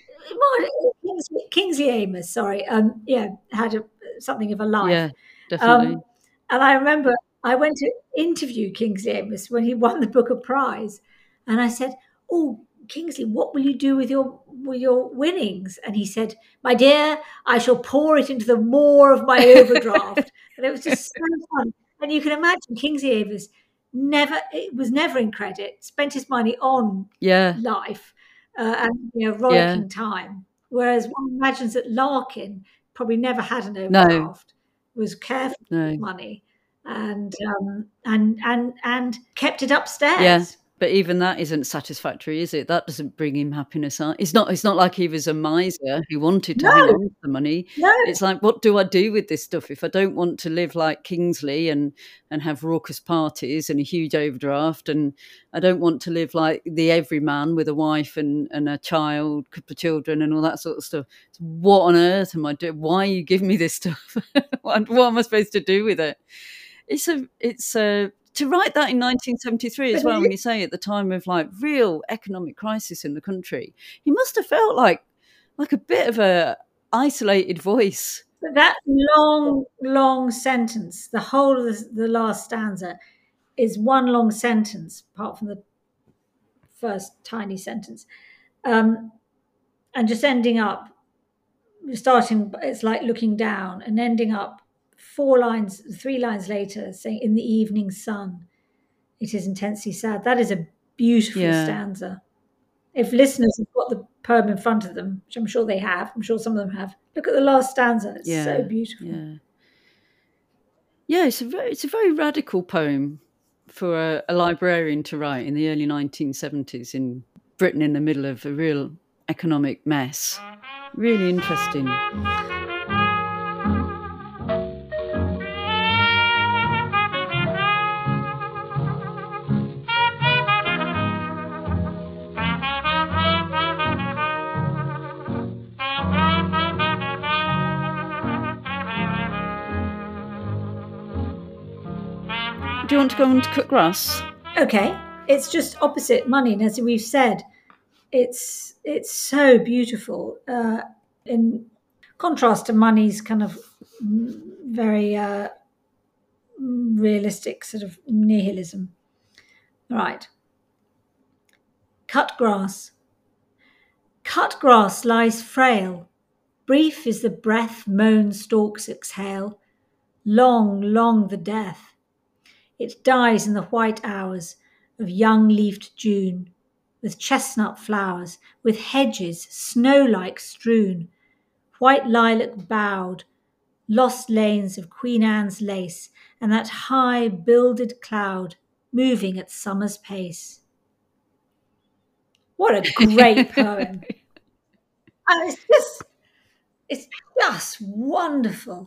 Kingsley, Kingsley Amos, sorry, um, yeah, had a, something of a life. Yeah, definitely. Um, and I remember I went to interview Kingsley Amos when he won the Booker Prize, and I said, "Oh, Kingsley, what will you do with your with your winnings?" And he said, "My dear, I shall pour it into the maw of my overdraft." And it was just so fun. And you can imagine Kingsley Amos never it was never in credit, spent his money on Yeah. life uh, and you know rollicking Yeah. time. Whereas one imagines that Larkin probably never had an No. overdraft, was careful No. with money, and um, and and and kept it upstairs. Yeah. But even that isn't satisfactory, is it? That doesn't bring him happiness. It's not. It's not like he was a miser who wanted to No. hang on to the money. No. It's like, what do I do with this stuff if I don't want to live like Kingsley and and have raucous parties and a huge overdraft, and I don't want to live like the everyman with a wife and, and a child, couple of children, and all that sort of stuff. So what on earth am I doing? Why are you giving me this stuff? what, what am I supposed to do with it? It's a. It's a. To write that in nineteen seventy-three as well, when you say at the time of like real economic crisis in the country, he must have felt like like a bit of a isolated voice. But that long, long sentence, the whole of the, the last stanza is one long sentence, apart from the first tiny sentence. Um, and just ending up, starting, it's like looking down and ending up four lines, three lines later, saying, "In the evening sun, it is intensely sad." That is a beautiful Yeah. stanza. If listeners have got the poem in front of them, which I'm sure they have, I'm sure some of them have, look at the last stanza. It's Yeah. so beautiful. Yeah. Yeah, it's a very, it's a very radical poem for a, a librarian to write in the early nineteen seventies in Britain, in the middle of a real economic mess. Really interesting. Do you want to go on to cut grass? Okay, it's just opposite money, and as we've said, it's it's so beautiful. Uh, in contrast to money's kind of very uh, realistic sort of nihilism. All right. Cut grass. Cut grass lies frail. Brief is the breath mown stalks exhale. Long, long the death. It dies in the white hours of young-leafed June, with chestnut flowers, with hedges snow-like strewn, white lilac bowed, lost lanes of Queen Anne's lace, and that high builded cloud moving at summer's pace. What a great poem. And it's just, it's just wonderful.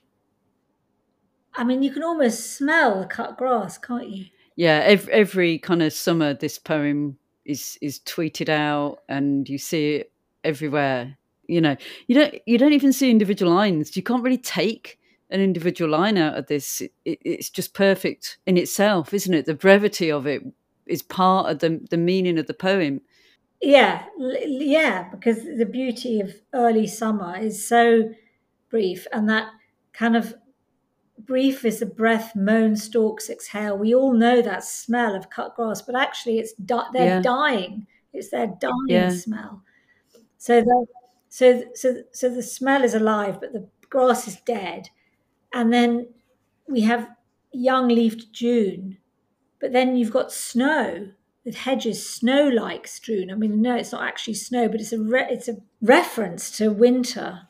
I mean, you can almost smell the cut grass, can't you? Yeah, every, every kind of summer this poem is is tweeted out and you see it everywhere. You know, you don't you don't even see individual lines. You can't really take an individual line out of this. It, it, it's just perfect in itself, isn't it? The brevity of it is part of the the meaning of the poem. Yeah, yeah, because the beauty of early summer is so brief, and that kind of brief is the breath mown stalks exhale. We all know that smell of cut grass, but actually it's di- they're Yeah. dying. It's their dying Yeah. smell. So the so so so the smell is alive, but the grass is dead. And then we have young leafed June, but then you've got snow with hedges snow-like strewn. I mean, no, it's not actually snow, but it's a re- it's a reference to winter.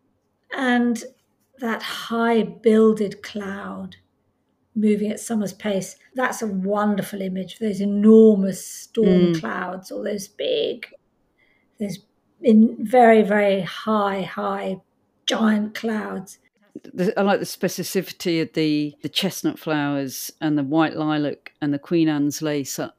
And that high builded cloud moving at summer's pace. That's a wonderful image, those enormous storm Mm. clouds, or those big, those in very, very high, high, giant clouds. The, I like the specificity of the, the chestnut flowers and the white lilac and the Queen Anne's lace. I,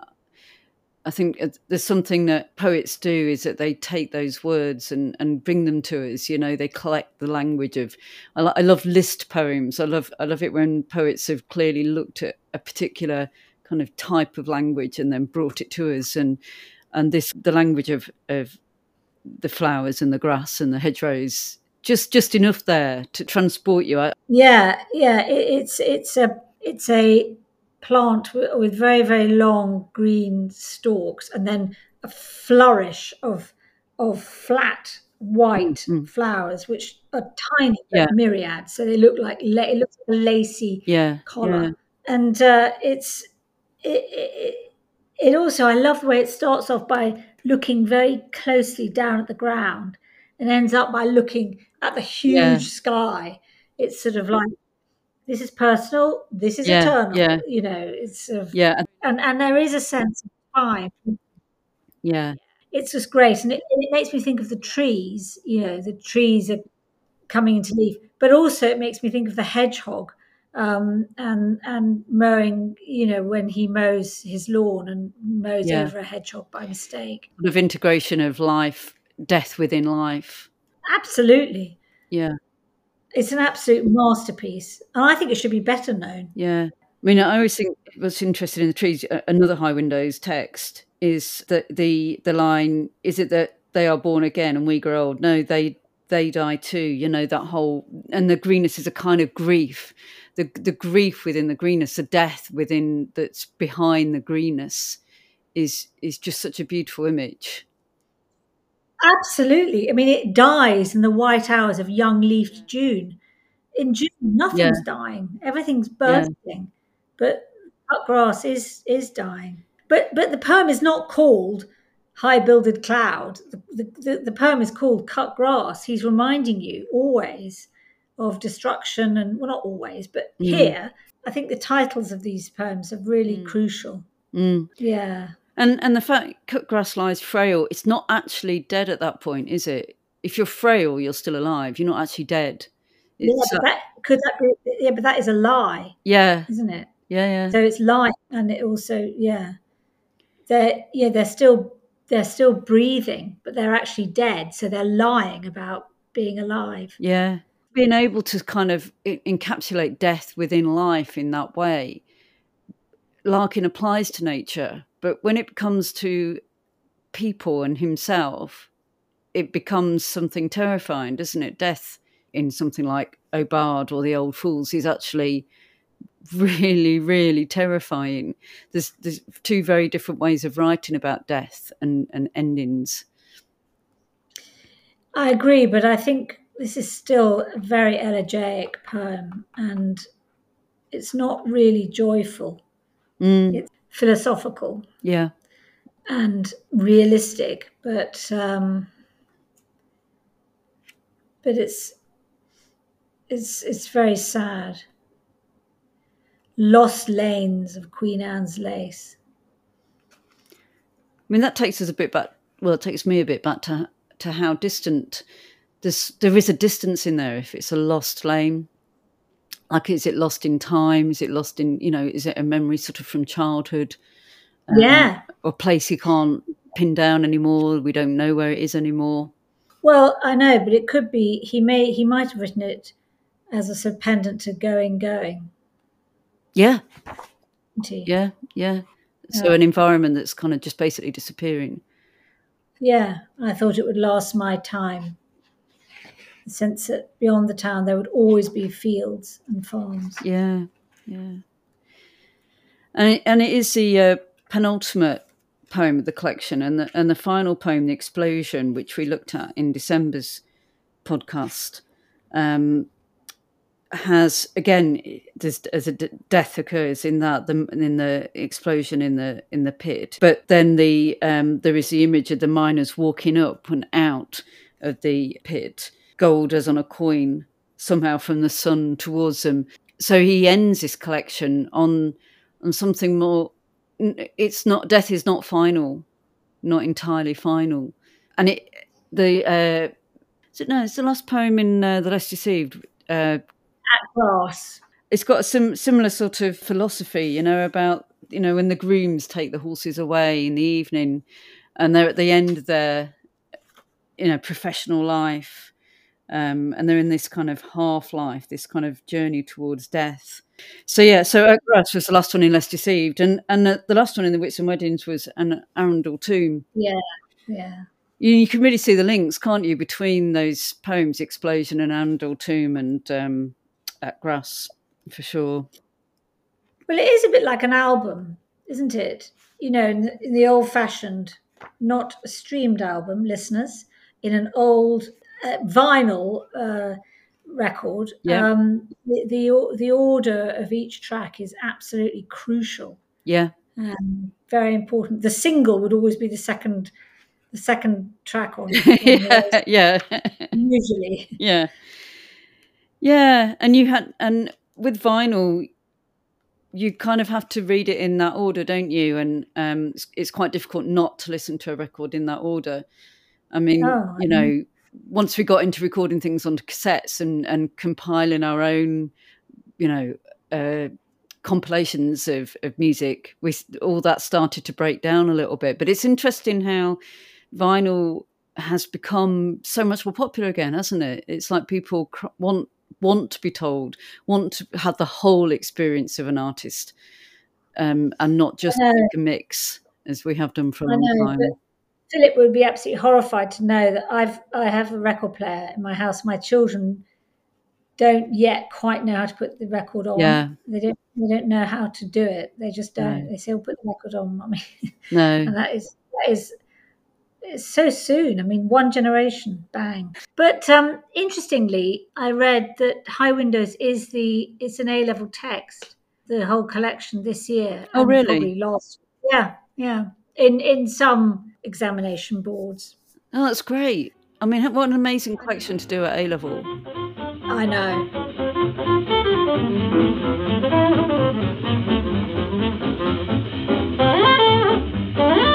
I think there's something that poets do is that they take those words and, and bring them to us. You know, they collect the language of. I, lo- I love list poems. I love I love it when poets have clearly looked at a particular kind of type of language and then brought it to us. And and this the language of of the flowers and the grass and the hedgerows. Just just enough there to transport you. I, Yeah, yeah. It, it's it's a it's a plant with, with very, very long green stalks, and then a flourish of of flat white Mm, mm. flowers, which are tiny, but Yeah. myriad. So they look like la- it looks like a lacy yeah, collar, yeah, and uh, it's it, it, it also. I love the way it starts off by looking very closely down at the ground, and ends up by looking at the huge Yeah. sky. It's sort of like, this is personal, this is Yeah, eternal. yeah. You know, it's sort of, yeah, and and there is a sense of time. yeah. It's just great, and it, it makes me think of the trees. You know, the trees are coming into leaf, but also it makes me think of the hedgehog, um, and and mowing. You know, when he mows his lawn and mows Yeah. over a hedgehog by mistake. Sort of integration of life, death within life. Absolutely, Yeah, it's an absolute masterpiece, and I think it should be better known. yeah. I mean, I always think what's interesting in the trees. uh, Another High Windows text is that the the line is it that they are born again and we grow old. No, they they die too. You know, that whole, and the greenness is a kind of grief. The the grief within the greenness, the death within that's behind the greenness, is is just such a beautiful image. Absolutely. I mean, it dies in the white hours of young leafed June. In June, nothing's dying; everything's bursting. But cut grass is is dying. But but the poem is not called High Builded Cloud. The, the, the, the poem is called Cut Grass. He's reminding you always of destruction, and well, not always, but Mm. here, I think the titles of these poems are really Mm. crucial. Mm. Yeah. And and the fact cut grass lies frail, it's not actually dead at that point, is it? If you're frail, you're still alive. You're not actually dead. Yeah, It's, but uh, that could that be? Yeah, but that is a lie, yeah, isn't it? yeah, yeah. So it's lying, and it also, yeah, they're yeah they're still they're still breathing, but they're actually dead. So they're lying about being alive. Yeah. Being able to kind of e- encapsulate death within life in that way, Larkin applies to nature, but when it comes to people and himself, it becomes something terrifying, doesn't it? Death in something like Aubade or The Old Fools is actually really, really terrifying. There's, there's two very different ways of writing about death and, and endings. I agree, but I think this is still a very elegiac poem, and it's not really joyful. Mm, It's philosophical yeah. and realistic, but um, but it's it's it's very sad. Lost lanes of Queen Anne's lace. I mean, that takes us a bit back. Well, it takes me a bit back to to how distant this. There is a distance in there. If it's a lost lane, like, is it lost in time? Is it lost in, you know? Is it a memory sort of from childhood? Um, Yeah. Or a place you can't pin down anymore? We don't know where it is anymore. Well, I know, but it could be he may he might have written it as a sort of pendant to Going Going. Yeah, didn't he? yeah, yeah. So Yeah. an environment that's kind of just basically disappearing. Yeah, I thought it would last my time. The sense that beyond the town there would always be fields and farms. Yeah, yeah. And it, and it is the uh, penultimate poem of the collection, and the and the final poem, The Explosion, which we looked at in December's podcast, um, has, again, there's, as a d- death occurs in that, the, in the explosion in the in the pit, but then the um, there is the image of the miners walking up and out of the pit, gold as on a coin, somehow from the sun towards them. So he ends this collection on on something more. It's not, death is not final, not entirely final, and it the uh, is it, no, it's the last poem in uh, The Less Deceived. Uh, At grass. it's got a sim- similar sort of philosophy, you know, about, you know, when the grooms take the horses away in the evening, and they're at the end of their, you know, professional life. Um, and they're in this kind of half-life, this kind of journey towards death. So, yeah, so At Grass was the last one in Less Deceived. And and the, the last one in The Wits and Weddings was An Arundel Tomb. Yeah, yeah. You, you can really see the links, can't you, between those poems, Explosion and Arundel Tomb, and um, At Grass, for sure. Well, it is a bit like an album, isn't it? You know, in the, in the old-fashioned, not a streamed album, listeners, in an old uh, vinyl uh, record, Yeah. um, the, the the order of each track is absolutely crucial. Yeah. Um, very important. The single would always be the second, the second track on. on yeah, those, yeah. usually. Yeah. Yeah, and you had, and with vinyl, you kind of have to read it in that order, don't you? And um, it's, it's quite difficult not to listen to a record in that order. I mean, Oh, you know, once we got into recording things onto cassettes and, and compiling our own, you know, uh, compilations of, of music, we all that started to break down a little bit. But it's interesting how vinyl has become so much more popular again, hasn't it? It's like people cr- want want to be told, want to have the whole experience of an artist, um, and not just take a mix as we have done for a I long know, time. but Philip would be absolutely horrified to know that I've I have a record player in my house. My children don't yet quite know how to put the record on. Yeah. They don't they don't know how to do it. They just don't. No. They say, "Well, put the record on, Mummy." No. And that is that is it's so soon. I mean, one generation, bang. But um, interestingly, I read that High Windows is the it's an A level text, the whole collection this year. Oh, and really? Probably last. Yeah, yeah. In in some examination boards. Oh, that's great. I mean, what an amazing collection to do at A level. I know. Thank you.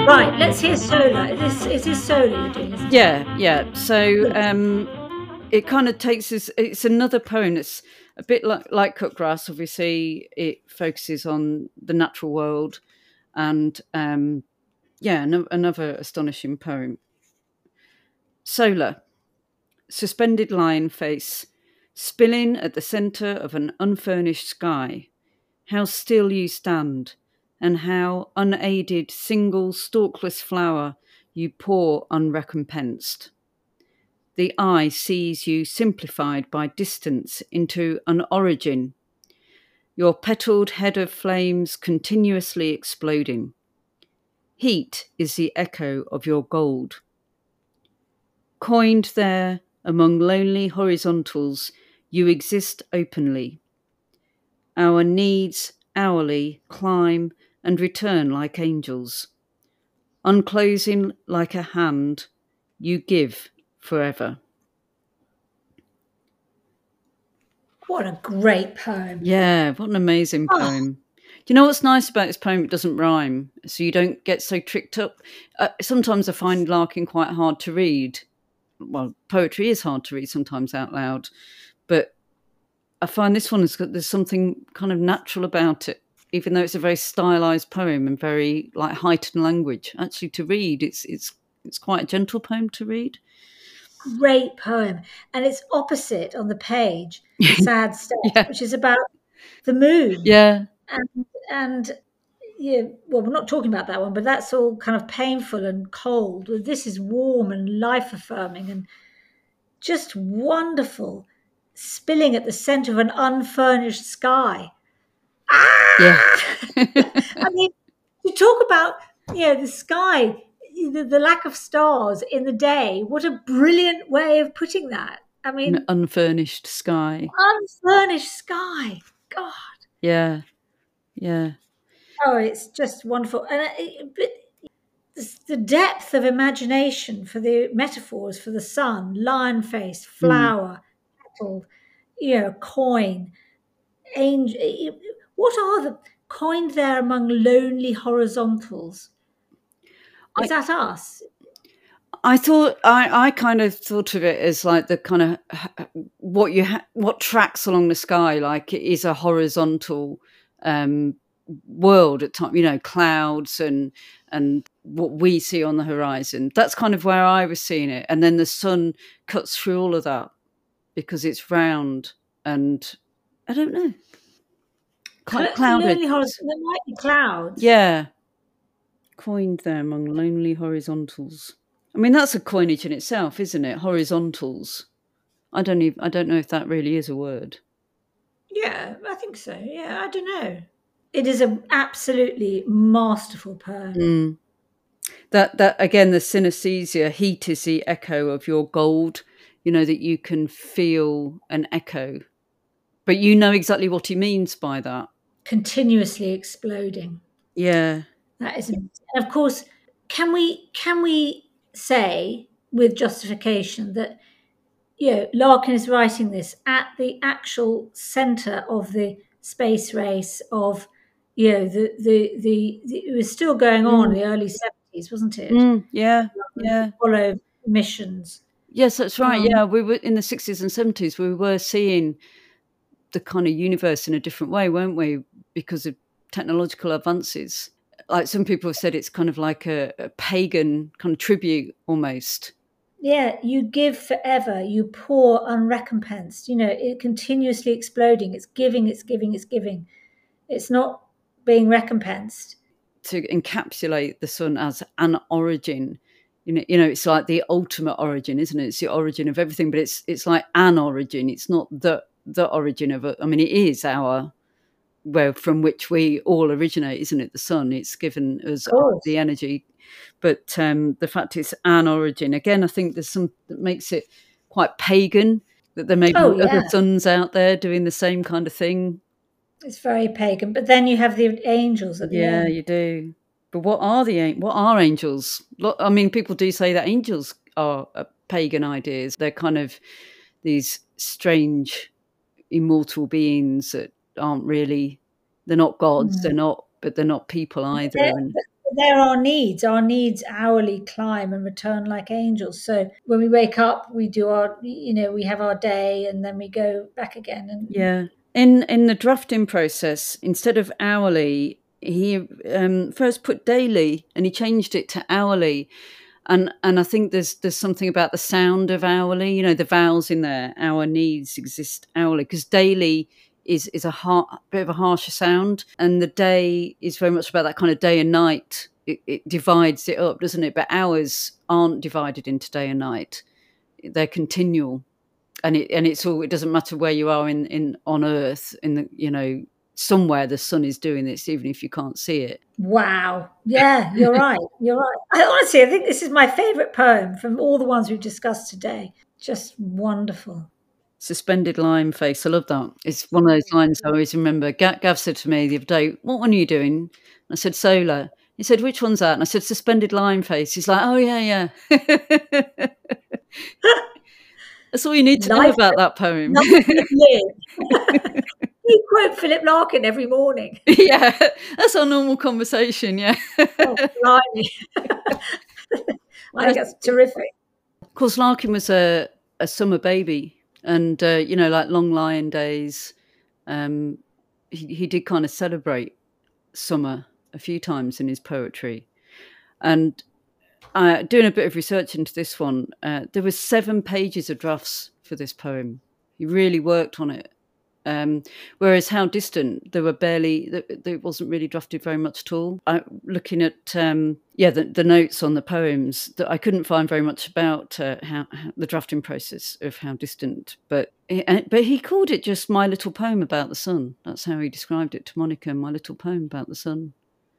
Right, let's hear Solar. It is, it is Solar you're doing, isn't it? Yeah, yeah. So um, it kind of takes us, it's another poem. It's a bit like, like Cut Grass. Obviously, it focuses on the natural world. And um, yeah, no, another astonishing poem. Solar, suspended lion face, spilling at the centre of an unfurnished sky. How still you stand, and how unaided single stalkless flower you pour unrecompensed. The eye sees you simplified by distance into an origin, your petalled head of flames continuously exploding. Heat is the echo of your gold. Coined there among lonely horizontals, you exist openly. Our needs hourly climb and return like angels. Unclosing like a hand, you give forever. What a great poem. Yeah, what an amazing Oh. poem. Do you know what's nice about this poem? It doesn't rhyme, so you don't get so tricked up. Uh, sometimes I find Larkin quite hard to read. Well, poetry is hard to read sometimes out loud, but I find this one has got, there's something kind of natural about it, even though it's a very stylized poem and very like heightened language. Actually, to read, it's it's it's quite a gentle poem to read. Great poem. And it's opposite on the page, Sad Step, Yeah. which is about the moon. Yeah, And, and yeah, well, we're not talking about that one, but that's all kind of painful and cold. This is warm and life affirming and just wonderful, spilling at the center of an unfurnished sky. Ah! yeah. I mean, you talk about, you know, the sky, the, the lack of stars in the day. What a brilliant way of putting that. I mean, An unfurnished sky. unfurnished sky. God. Yeah, yeah. Oh, it's just wonderful. And it, but the depth of imagination for the metaphors for the sun, lion face, flower, petal, you know, coin, angel. What are the coined there among lonely horizontals? Is I- that us? I thought I, I kind of thought of it as like the kind of what you ha- what tracks along the sky, like it is a horizontal um, world at time, you know, clouds and and what we see on the horizon. That's kind of where I was seeing it, and then the sun cuts through all of that because it's round and I don't know, quite Cl- clouded. Lonely horizon- there might be clouds. Yeah, coined there among lonely horizontals. I mean, that's a coinage in itself, isn't it? Horizontals. I don't even. I don't know if that really is a word. Yeah, I think so. Yeah, I don't know. It is an absolutely masterful poem. Mm. That that again, the synesthesia. Heat is the echo of your gold. You know that you can feel an echo, but you know exactly what he means by that. Continuously exploding. Yeah. That is, and of course, can we can we say with justification that, you know, Larkin is writing this at the actual centre of the space race of, you know, the the the, the it was still going on in the early seventies, wasn't it? Mm, yeah. Yeah. Apollo missions. Yes, that's right. Um, yeah, we were in the sixties and seventies. We were seeing the kind of universe in a different way, weren't we? Because of technological advances. Like some people have said, it's kind of like a, a pagan kind of tribute almost. Yeah, you give forever, you pour unrecompensed. You know, it continuously exploding. It's giving, it's giving, it's giving. It's not being recompensed. To encapsulate the sun as an origin, you know, you know, it's like the ultimate origin, isn't it? It's the origin of everything, but it's it's like an origin. It's not the the origin of it. I mean, it is our where from which we all originate, isn't it? The sun. It's given us the energy, but um, the fact it's an origin. Again, I think there's some that makes it quite pagan. That there may be Oh, yeah. other suns out there doing the same kind of thing. It's very pagan. But then you have the angels at the Yeah, end. you do. But what are the what are angels? Lo- I mean, people do say that angels are uh, pagan ideas. They're kind of these strange, immortal beings that aren't really. They're not gods. Mm. They're not, but they're not people either. They're, And they're our needs. Our needs hourly climb and return like angels. So when we wake up, we do our, you know, we have our day and then we go back again. And yeah. In in the drafting process, instead of hourly, he um, first put daily and he changed it to hourly. And and I think there's there's something about the sound of hourly, you know, the vowels in there. Our needs exist hourly, because daily is is a har- bit of a harsher sound, and the day is very much about that kind of day and night. It, it divides it up, doesn't it? But hours aren't divided into day and night; they're continual, and it and it's all. It doesn't matter where you are in, in on Earth, in the you know somewhere the sun is doing this, even if you can't see it. wow. Yeah, you're right. You're right. I, honestly, I think this is my favourite poem from all the ones we've discussed today. Just wonderful. Suspended lime face. I love that. It's one of those lines I always remember. Gav, Gav said to me the other day, "What one are you doing?" I said, "Solar." He said, "Which one's that?" And I said, "Suspended lime face." He's like, "Oh, yeah, yeah." That's all you need to know Life- about that poem. Life we live. You quote Philip Larkin every morning. Yeah, that's our normal conversation, yeah. Oh, blimey. I think that's terrific. Of course, Larkin was a, a summer baby, and, uh, you know, like Long Lion Days, um, he, he did kind of celebrate summer a few times in his poetry. And uh, doing a bit of research into this one, uh, there was seven pages of drafts for this poem. He really worked on it. Um, whereas How Distant, there were barely, there wasn't really drafted very much at all. I, looking at, um, yeah, the, the notes on the poems, that I couldn't find very much about uh, how, how the drafting process of How Distant. But but he called it just My Little Poem About the Sun. That's how he described it to Monica, My Little Poem About the Sun.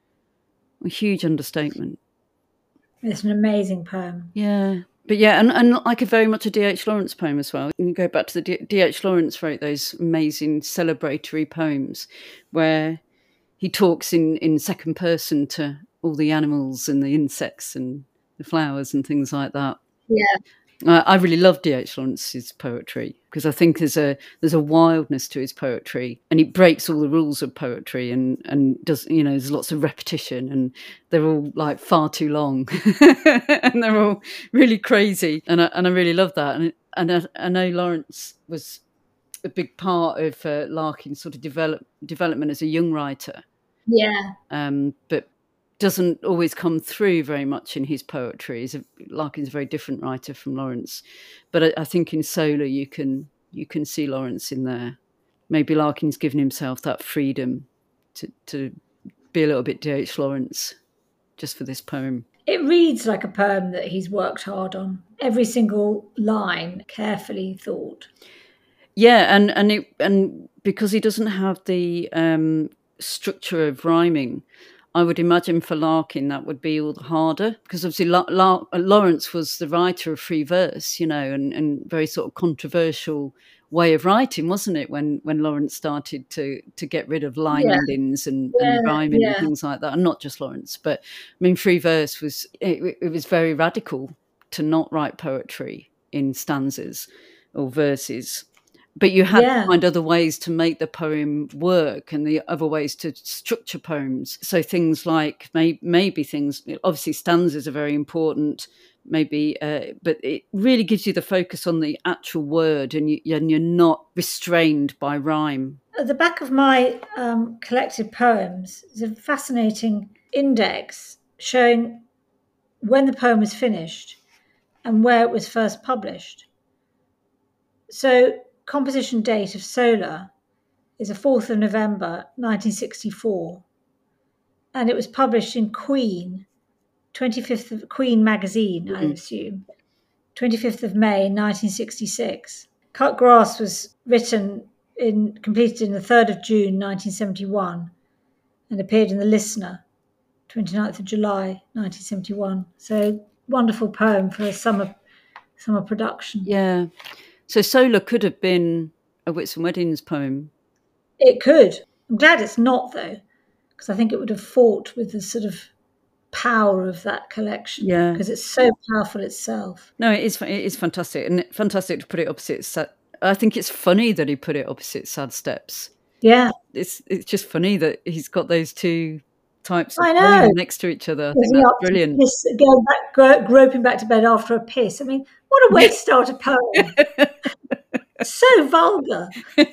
A huge understatement. It's an amazing poem. Yeah. But yeah, and, and like a very much a D H Lawrence poem as well. You can go back to the D H Lawrence wrote those amazing celebratory poems where he talks in, in second person to all the animals and the insects and the flowers and things like that. Yeah. Uh, I really love D H Lawrence's poetry because I think there's a there's a wildness to his poetry, and he breaks all the rules of poetry, and and does you know there's lots of repetition, and they're all like far too long, and they're all really crazy, and I, and I really love that, and and I, I know Lawrence was a big part of uh, Larkin's sort of develop development as a young writer. Yeah. Um, but doesn't always come through very much in his poetry. He's a, Larkin's a very different writer from Lawrence, but I, I think in Solar you can you can see Lawrence in there. Maybe Larkin's given himself that freedom to to be a little bit D H Lawrence just for this poem. It reads like a poem that he's worked hard on. Every single line carefully thought. Yeah, and and it and because he doesn't have the um, structure of rhyming, I would imagine for Larkin that would be all the harder, because obviously La- La- Lawrence was the writer of free verse, you know, and, and very sort of controversial way of writing, wasn't it? When when Lawrence started to to get rid of line Yeah. endings and, Yeah, and rhyming yeah. and things like that, and not just Lawrence, but I mean, free verse was it, it was very radical to not write poetry in stanzas or verses. But you had Yeah. to find other ways to make the poem work, and the other ways to structure poems. So things like may, maybe things, obviously stanzas are very important, maybe, uh, but it really gives you the focus on the actual word, and, you, and you're not restrained by rhyme. At the back of my um, collected poems is a fascinating index showing when the poem was finished and where it was first published. So, composition date of Solar is the fourth of November nineteen sixty-four, and it was published in Queen, twenty-fifth of Queen magazine, I assume, twenty-fifth of May nineteen sixty-six. Cut Grass was written in completed in the third of June nineteen seventy-one and appeared in The Listener, twenty-ninth of July nineteen seventy-one. So wonderful poem for a summer summer production. Yeah. So Solar could have been a Wits and Weddings poem. It could. I'm glad it's not, though, because I think it would have fought with the sort of power of that collection. Yeah. Because it's so powerful itself. No, it is it is fantastic, and fantastic to put it opposite. Sad, I think it's funny that he put it opposite Sad Steps. Yeah. It's it's just funny that he's got those two types of I know. poem next to each other. I think Getting that's up to brilliant. piss, going back, gro- groping back to bed after a piss. I mean, what a way to start a poem. So vulgar.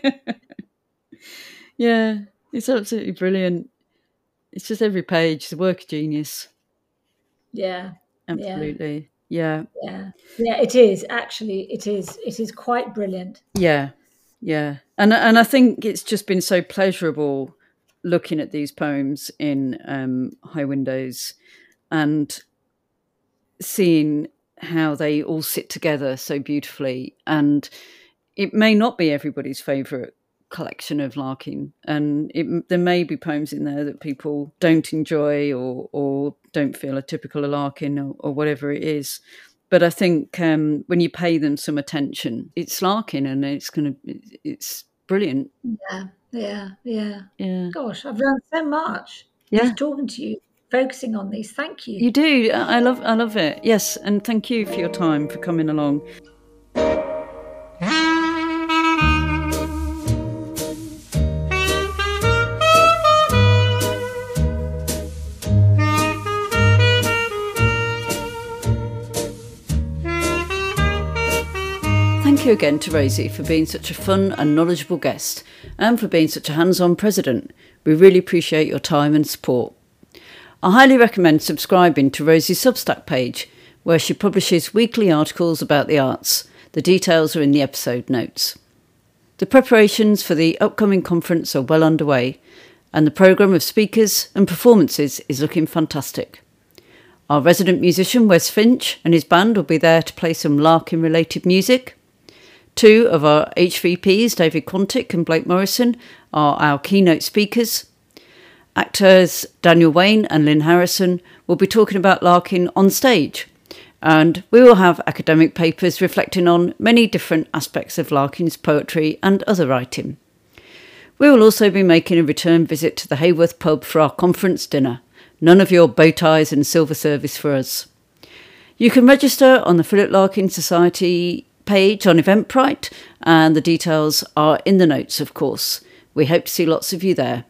Yeah, it's absolutely brilliant. It's just every page is a work of genius. Yeah. Absolutely. Yeah. Yeah. Yeah, it is. Actually, it is. It is quite brilliant. Yeah. Yeah. And and I think it's just been so pleasurable looking at these poems in um, High Windows and seeing how they all sit together so beautifully. And it may not be everybody's favourite collection of Larkin, and it, there may be poems in there that people don't enjoy or or don't feel are typical of Larkin or, or whatever it is. But I think um, when you pay them some attention, it's Larkin, and it's going to it's brilliant. Yeah, yeah, yeah, yeah. Gosh, I've learned so much. Yeah, just talking to you, focusing on these. Thank you. You do. I love. I love it. Yes, and thank you for your time for coming along. Thank you again to Rosie for being such a fun and knowledgeable guest, and for being such a hands-on president. We really appreciate your time and support. I highly recommend subscribing to Rosie's Substack page, where she publishes weekly articles about the arts. The details are in the episode notes. The preparations for the upcoming conference are well underway, and the programme of speakers and performances is looking fantastic. Our resident musician Wes Finch and his band will be there to play some Larkin-related music. Two of our H V Ps, David Quantick and Blake Morrison, are our keynote speakers. Actors Daniel Wayne and Lynn Harrison will be talking about Larkin on stage, and we will have academic papers reflecting on many different aspects of Larkin's poetry and other writing. We will also be making a return visit to the Hayworth pub for our conference dinner. None of your bow ties and silver service for us. You can register on the Philip Larkin Society page on Eventbrite, and the details are in the notes, of course. We hope to see lots of you there.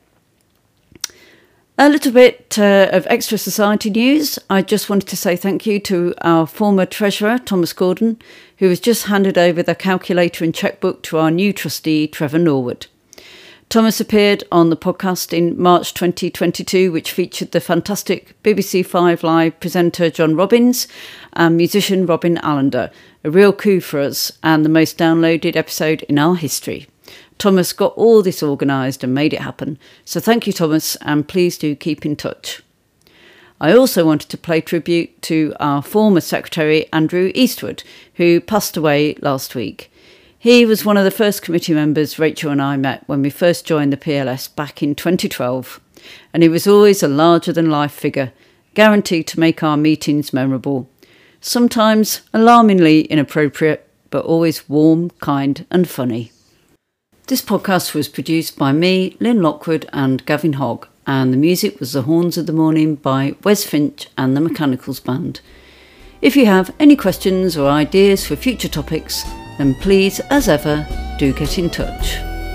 A little bit uh, of extra society news. I just wanted to say thank you to our former treasurer, Thomas Gordon, who has just handed over the calculator and chequebook to our new trustee, Trevor Norwood. Thomas appeared on the podcast in March twenty twenty-two, which featured the fantastic B B C Five Live presenter John Robbins and musician Robin Allender. A real coup for us, and the most downloaded episode in our history. Thomas got all this organised and made it happen. So thank you, Thomas, and please do keep in touch. I also wanted to pay tribute to our former secretary, Andrew Eastwood, who passed away last week. He was one of the first committee members Rachel and I met when we first joined the P L S back in twenty twelve, and he was always a larger-than-life figure, guaranteed to make our meetings memorable. Sometimes alarmingly inappropriate, but always warm, kind and funny. This podcast was produced by me, Lynn Lockwood and Gavin Hogg, and the music was The Horns of the Morning by Wes Finch and the Mechanicals Band. If you have any questions or ideas for future topics, then please, as ever, do get in touch.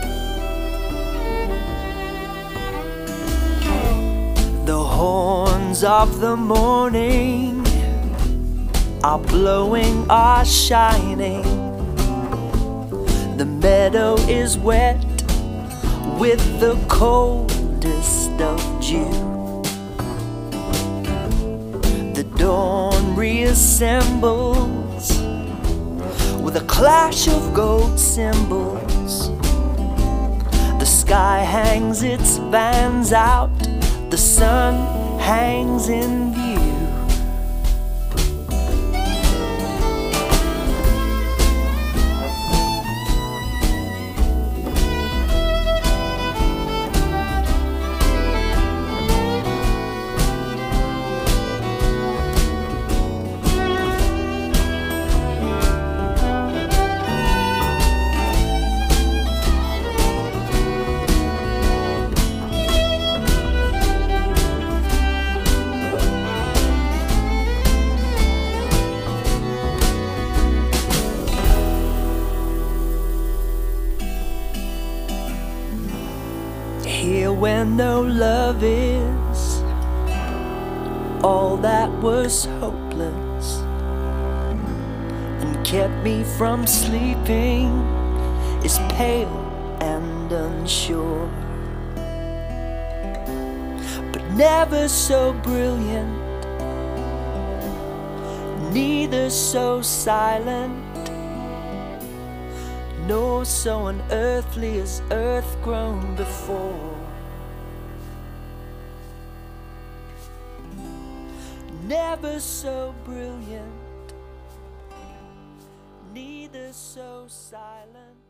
The horns of the morning are blowing, are shining. The meadow is wet with the coldest of dew. The dawn reassembles with a clash of gold cymbals. The sky hangs its bands out, the sun hangs in view. Here where no love is, all that was hopeless and kept me from sleeping is pale and unsure, but never so brilliant, neither so silent, nor so unearthly as earth grown before. Never so brilliant, neither so silent.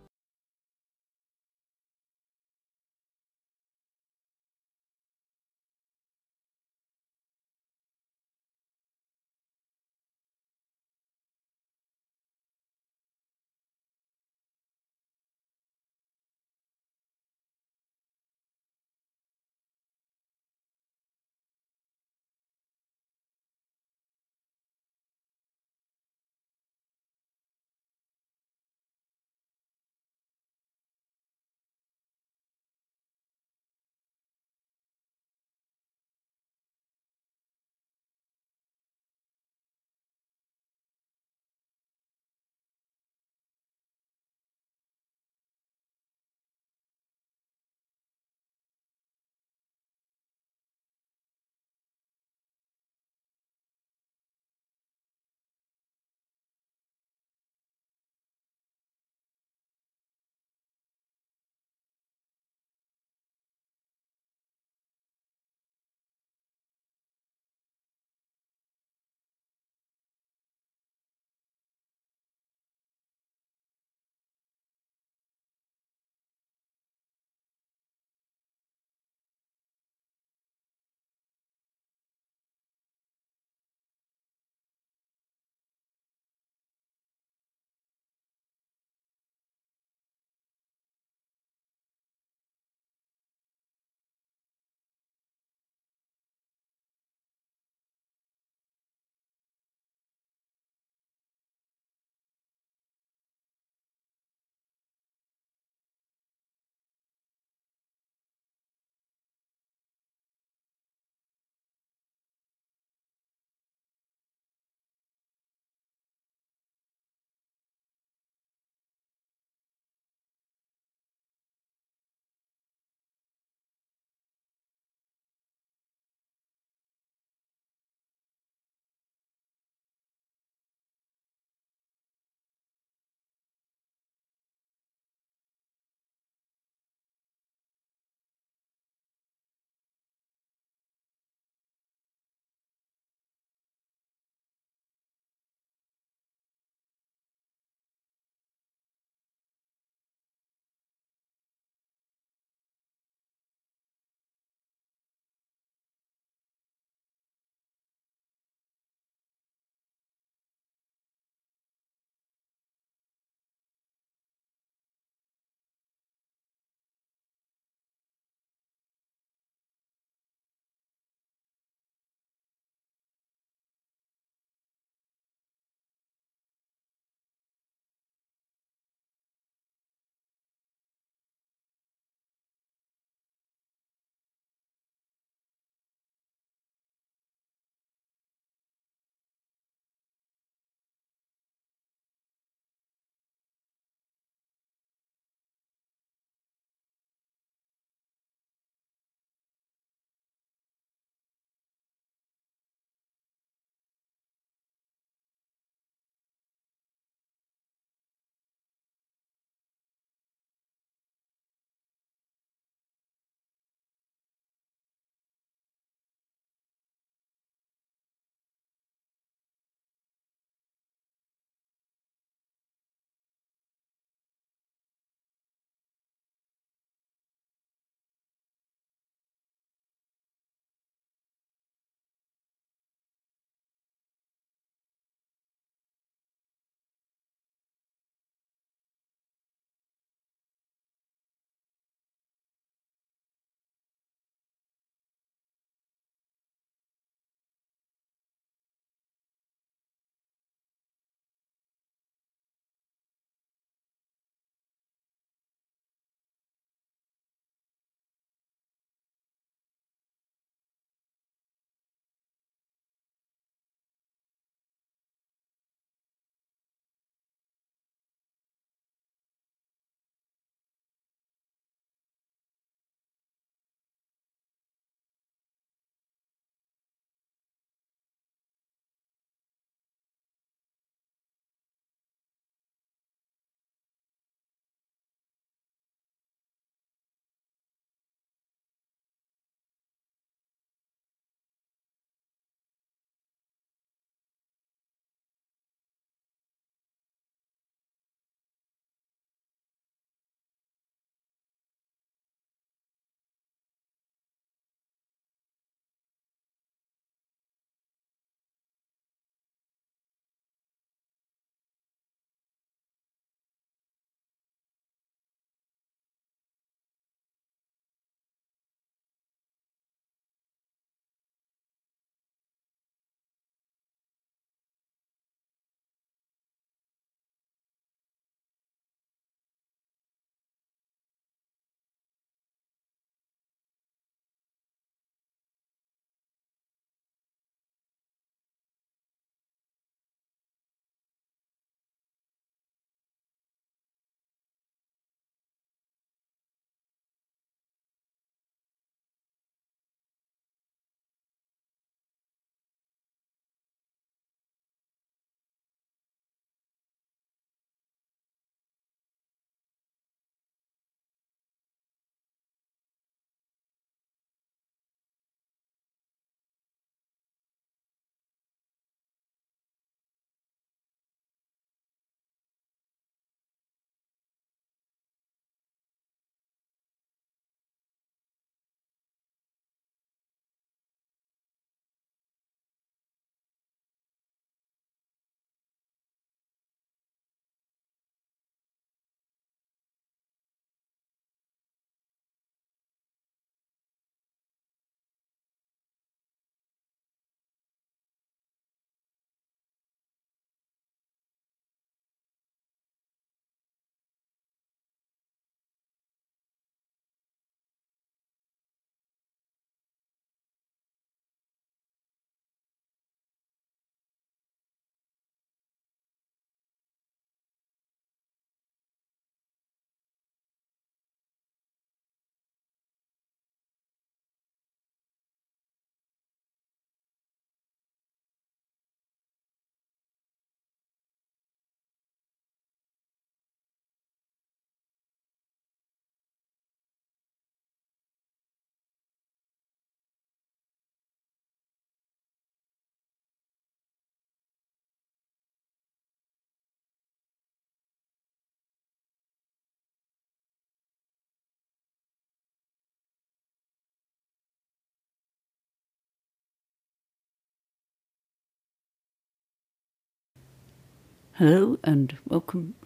Hello and welcome.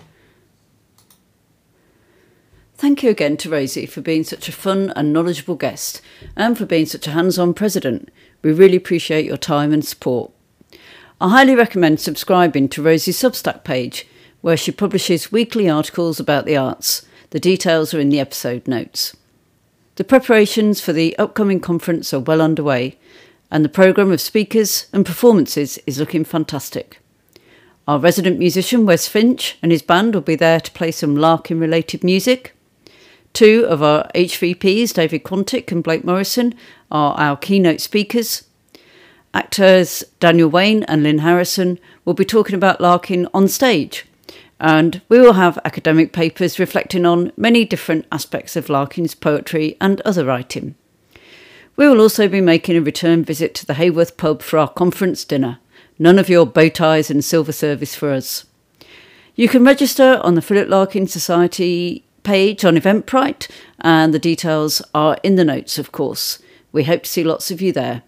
Thank you again to Rosie for being such a fun and knowledgeable guest and for being such a hands-on president. We really appreciate your time and support. I highly recommend subscribing to Rosie's Substack page, where she publishes weekly articles about the arts. The details are in the episode notes. The preparations for the upcoming conference are well underway, and the programme of speakers and performances is looking fantastic. Our resident musician Wes Finch and his band will be there to play some Larkin-related music. Two of our H V Ps, David Quantick and Blake Morrison, are our keynote speakers. Actors Daniel Wayne and Lynn Harrison will be talking about Larkin on stage, and we will have academic papers reflecting on many different aspects of Larkin's poetry and other writing. We will also be making a return visit to the Hayworth pub for our conference dinner. None of your bow ties and silver service for us. You can register on the Philip Larkin Society page on Eventbrite, and the details are in the notes, of course. We hope to see lots of you there.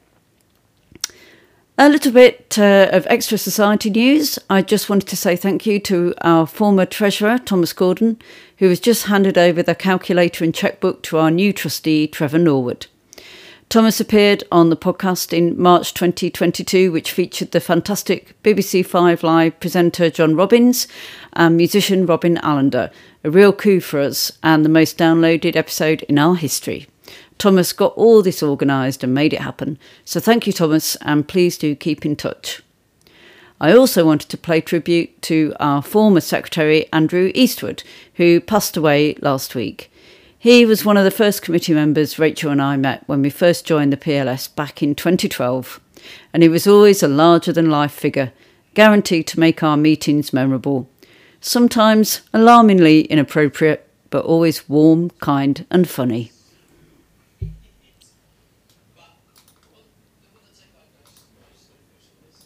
A little bit uh, of extra society news. I just wanted to say thank you to our former treasurer, Thomas Gordon, who has just handed over the calculator and chequebook to our new trustee, Trevor Norwood. Thomas appeared on the podcast in March twenty twenty-two, which featured the fantastic B B C Five Live presenter John Robbins and musician Robin Allender. A real coup for us and the most downloaded episode in our history. Thomas got all this organised and made it happen. So thank you, Thomas, and please do keep in touch. I also wanted to pay tribute to our former secretary, Andrew Eastwood, who passed away last week. He was one of the first committee members Rachel and I met when we first joined the P L S back in twenty twelve, and he was always a larger-than-life figure, guaranteed to make our meetings memorable. Sometimes alarmingly inappropriate, but always warm, kind and funny.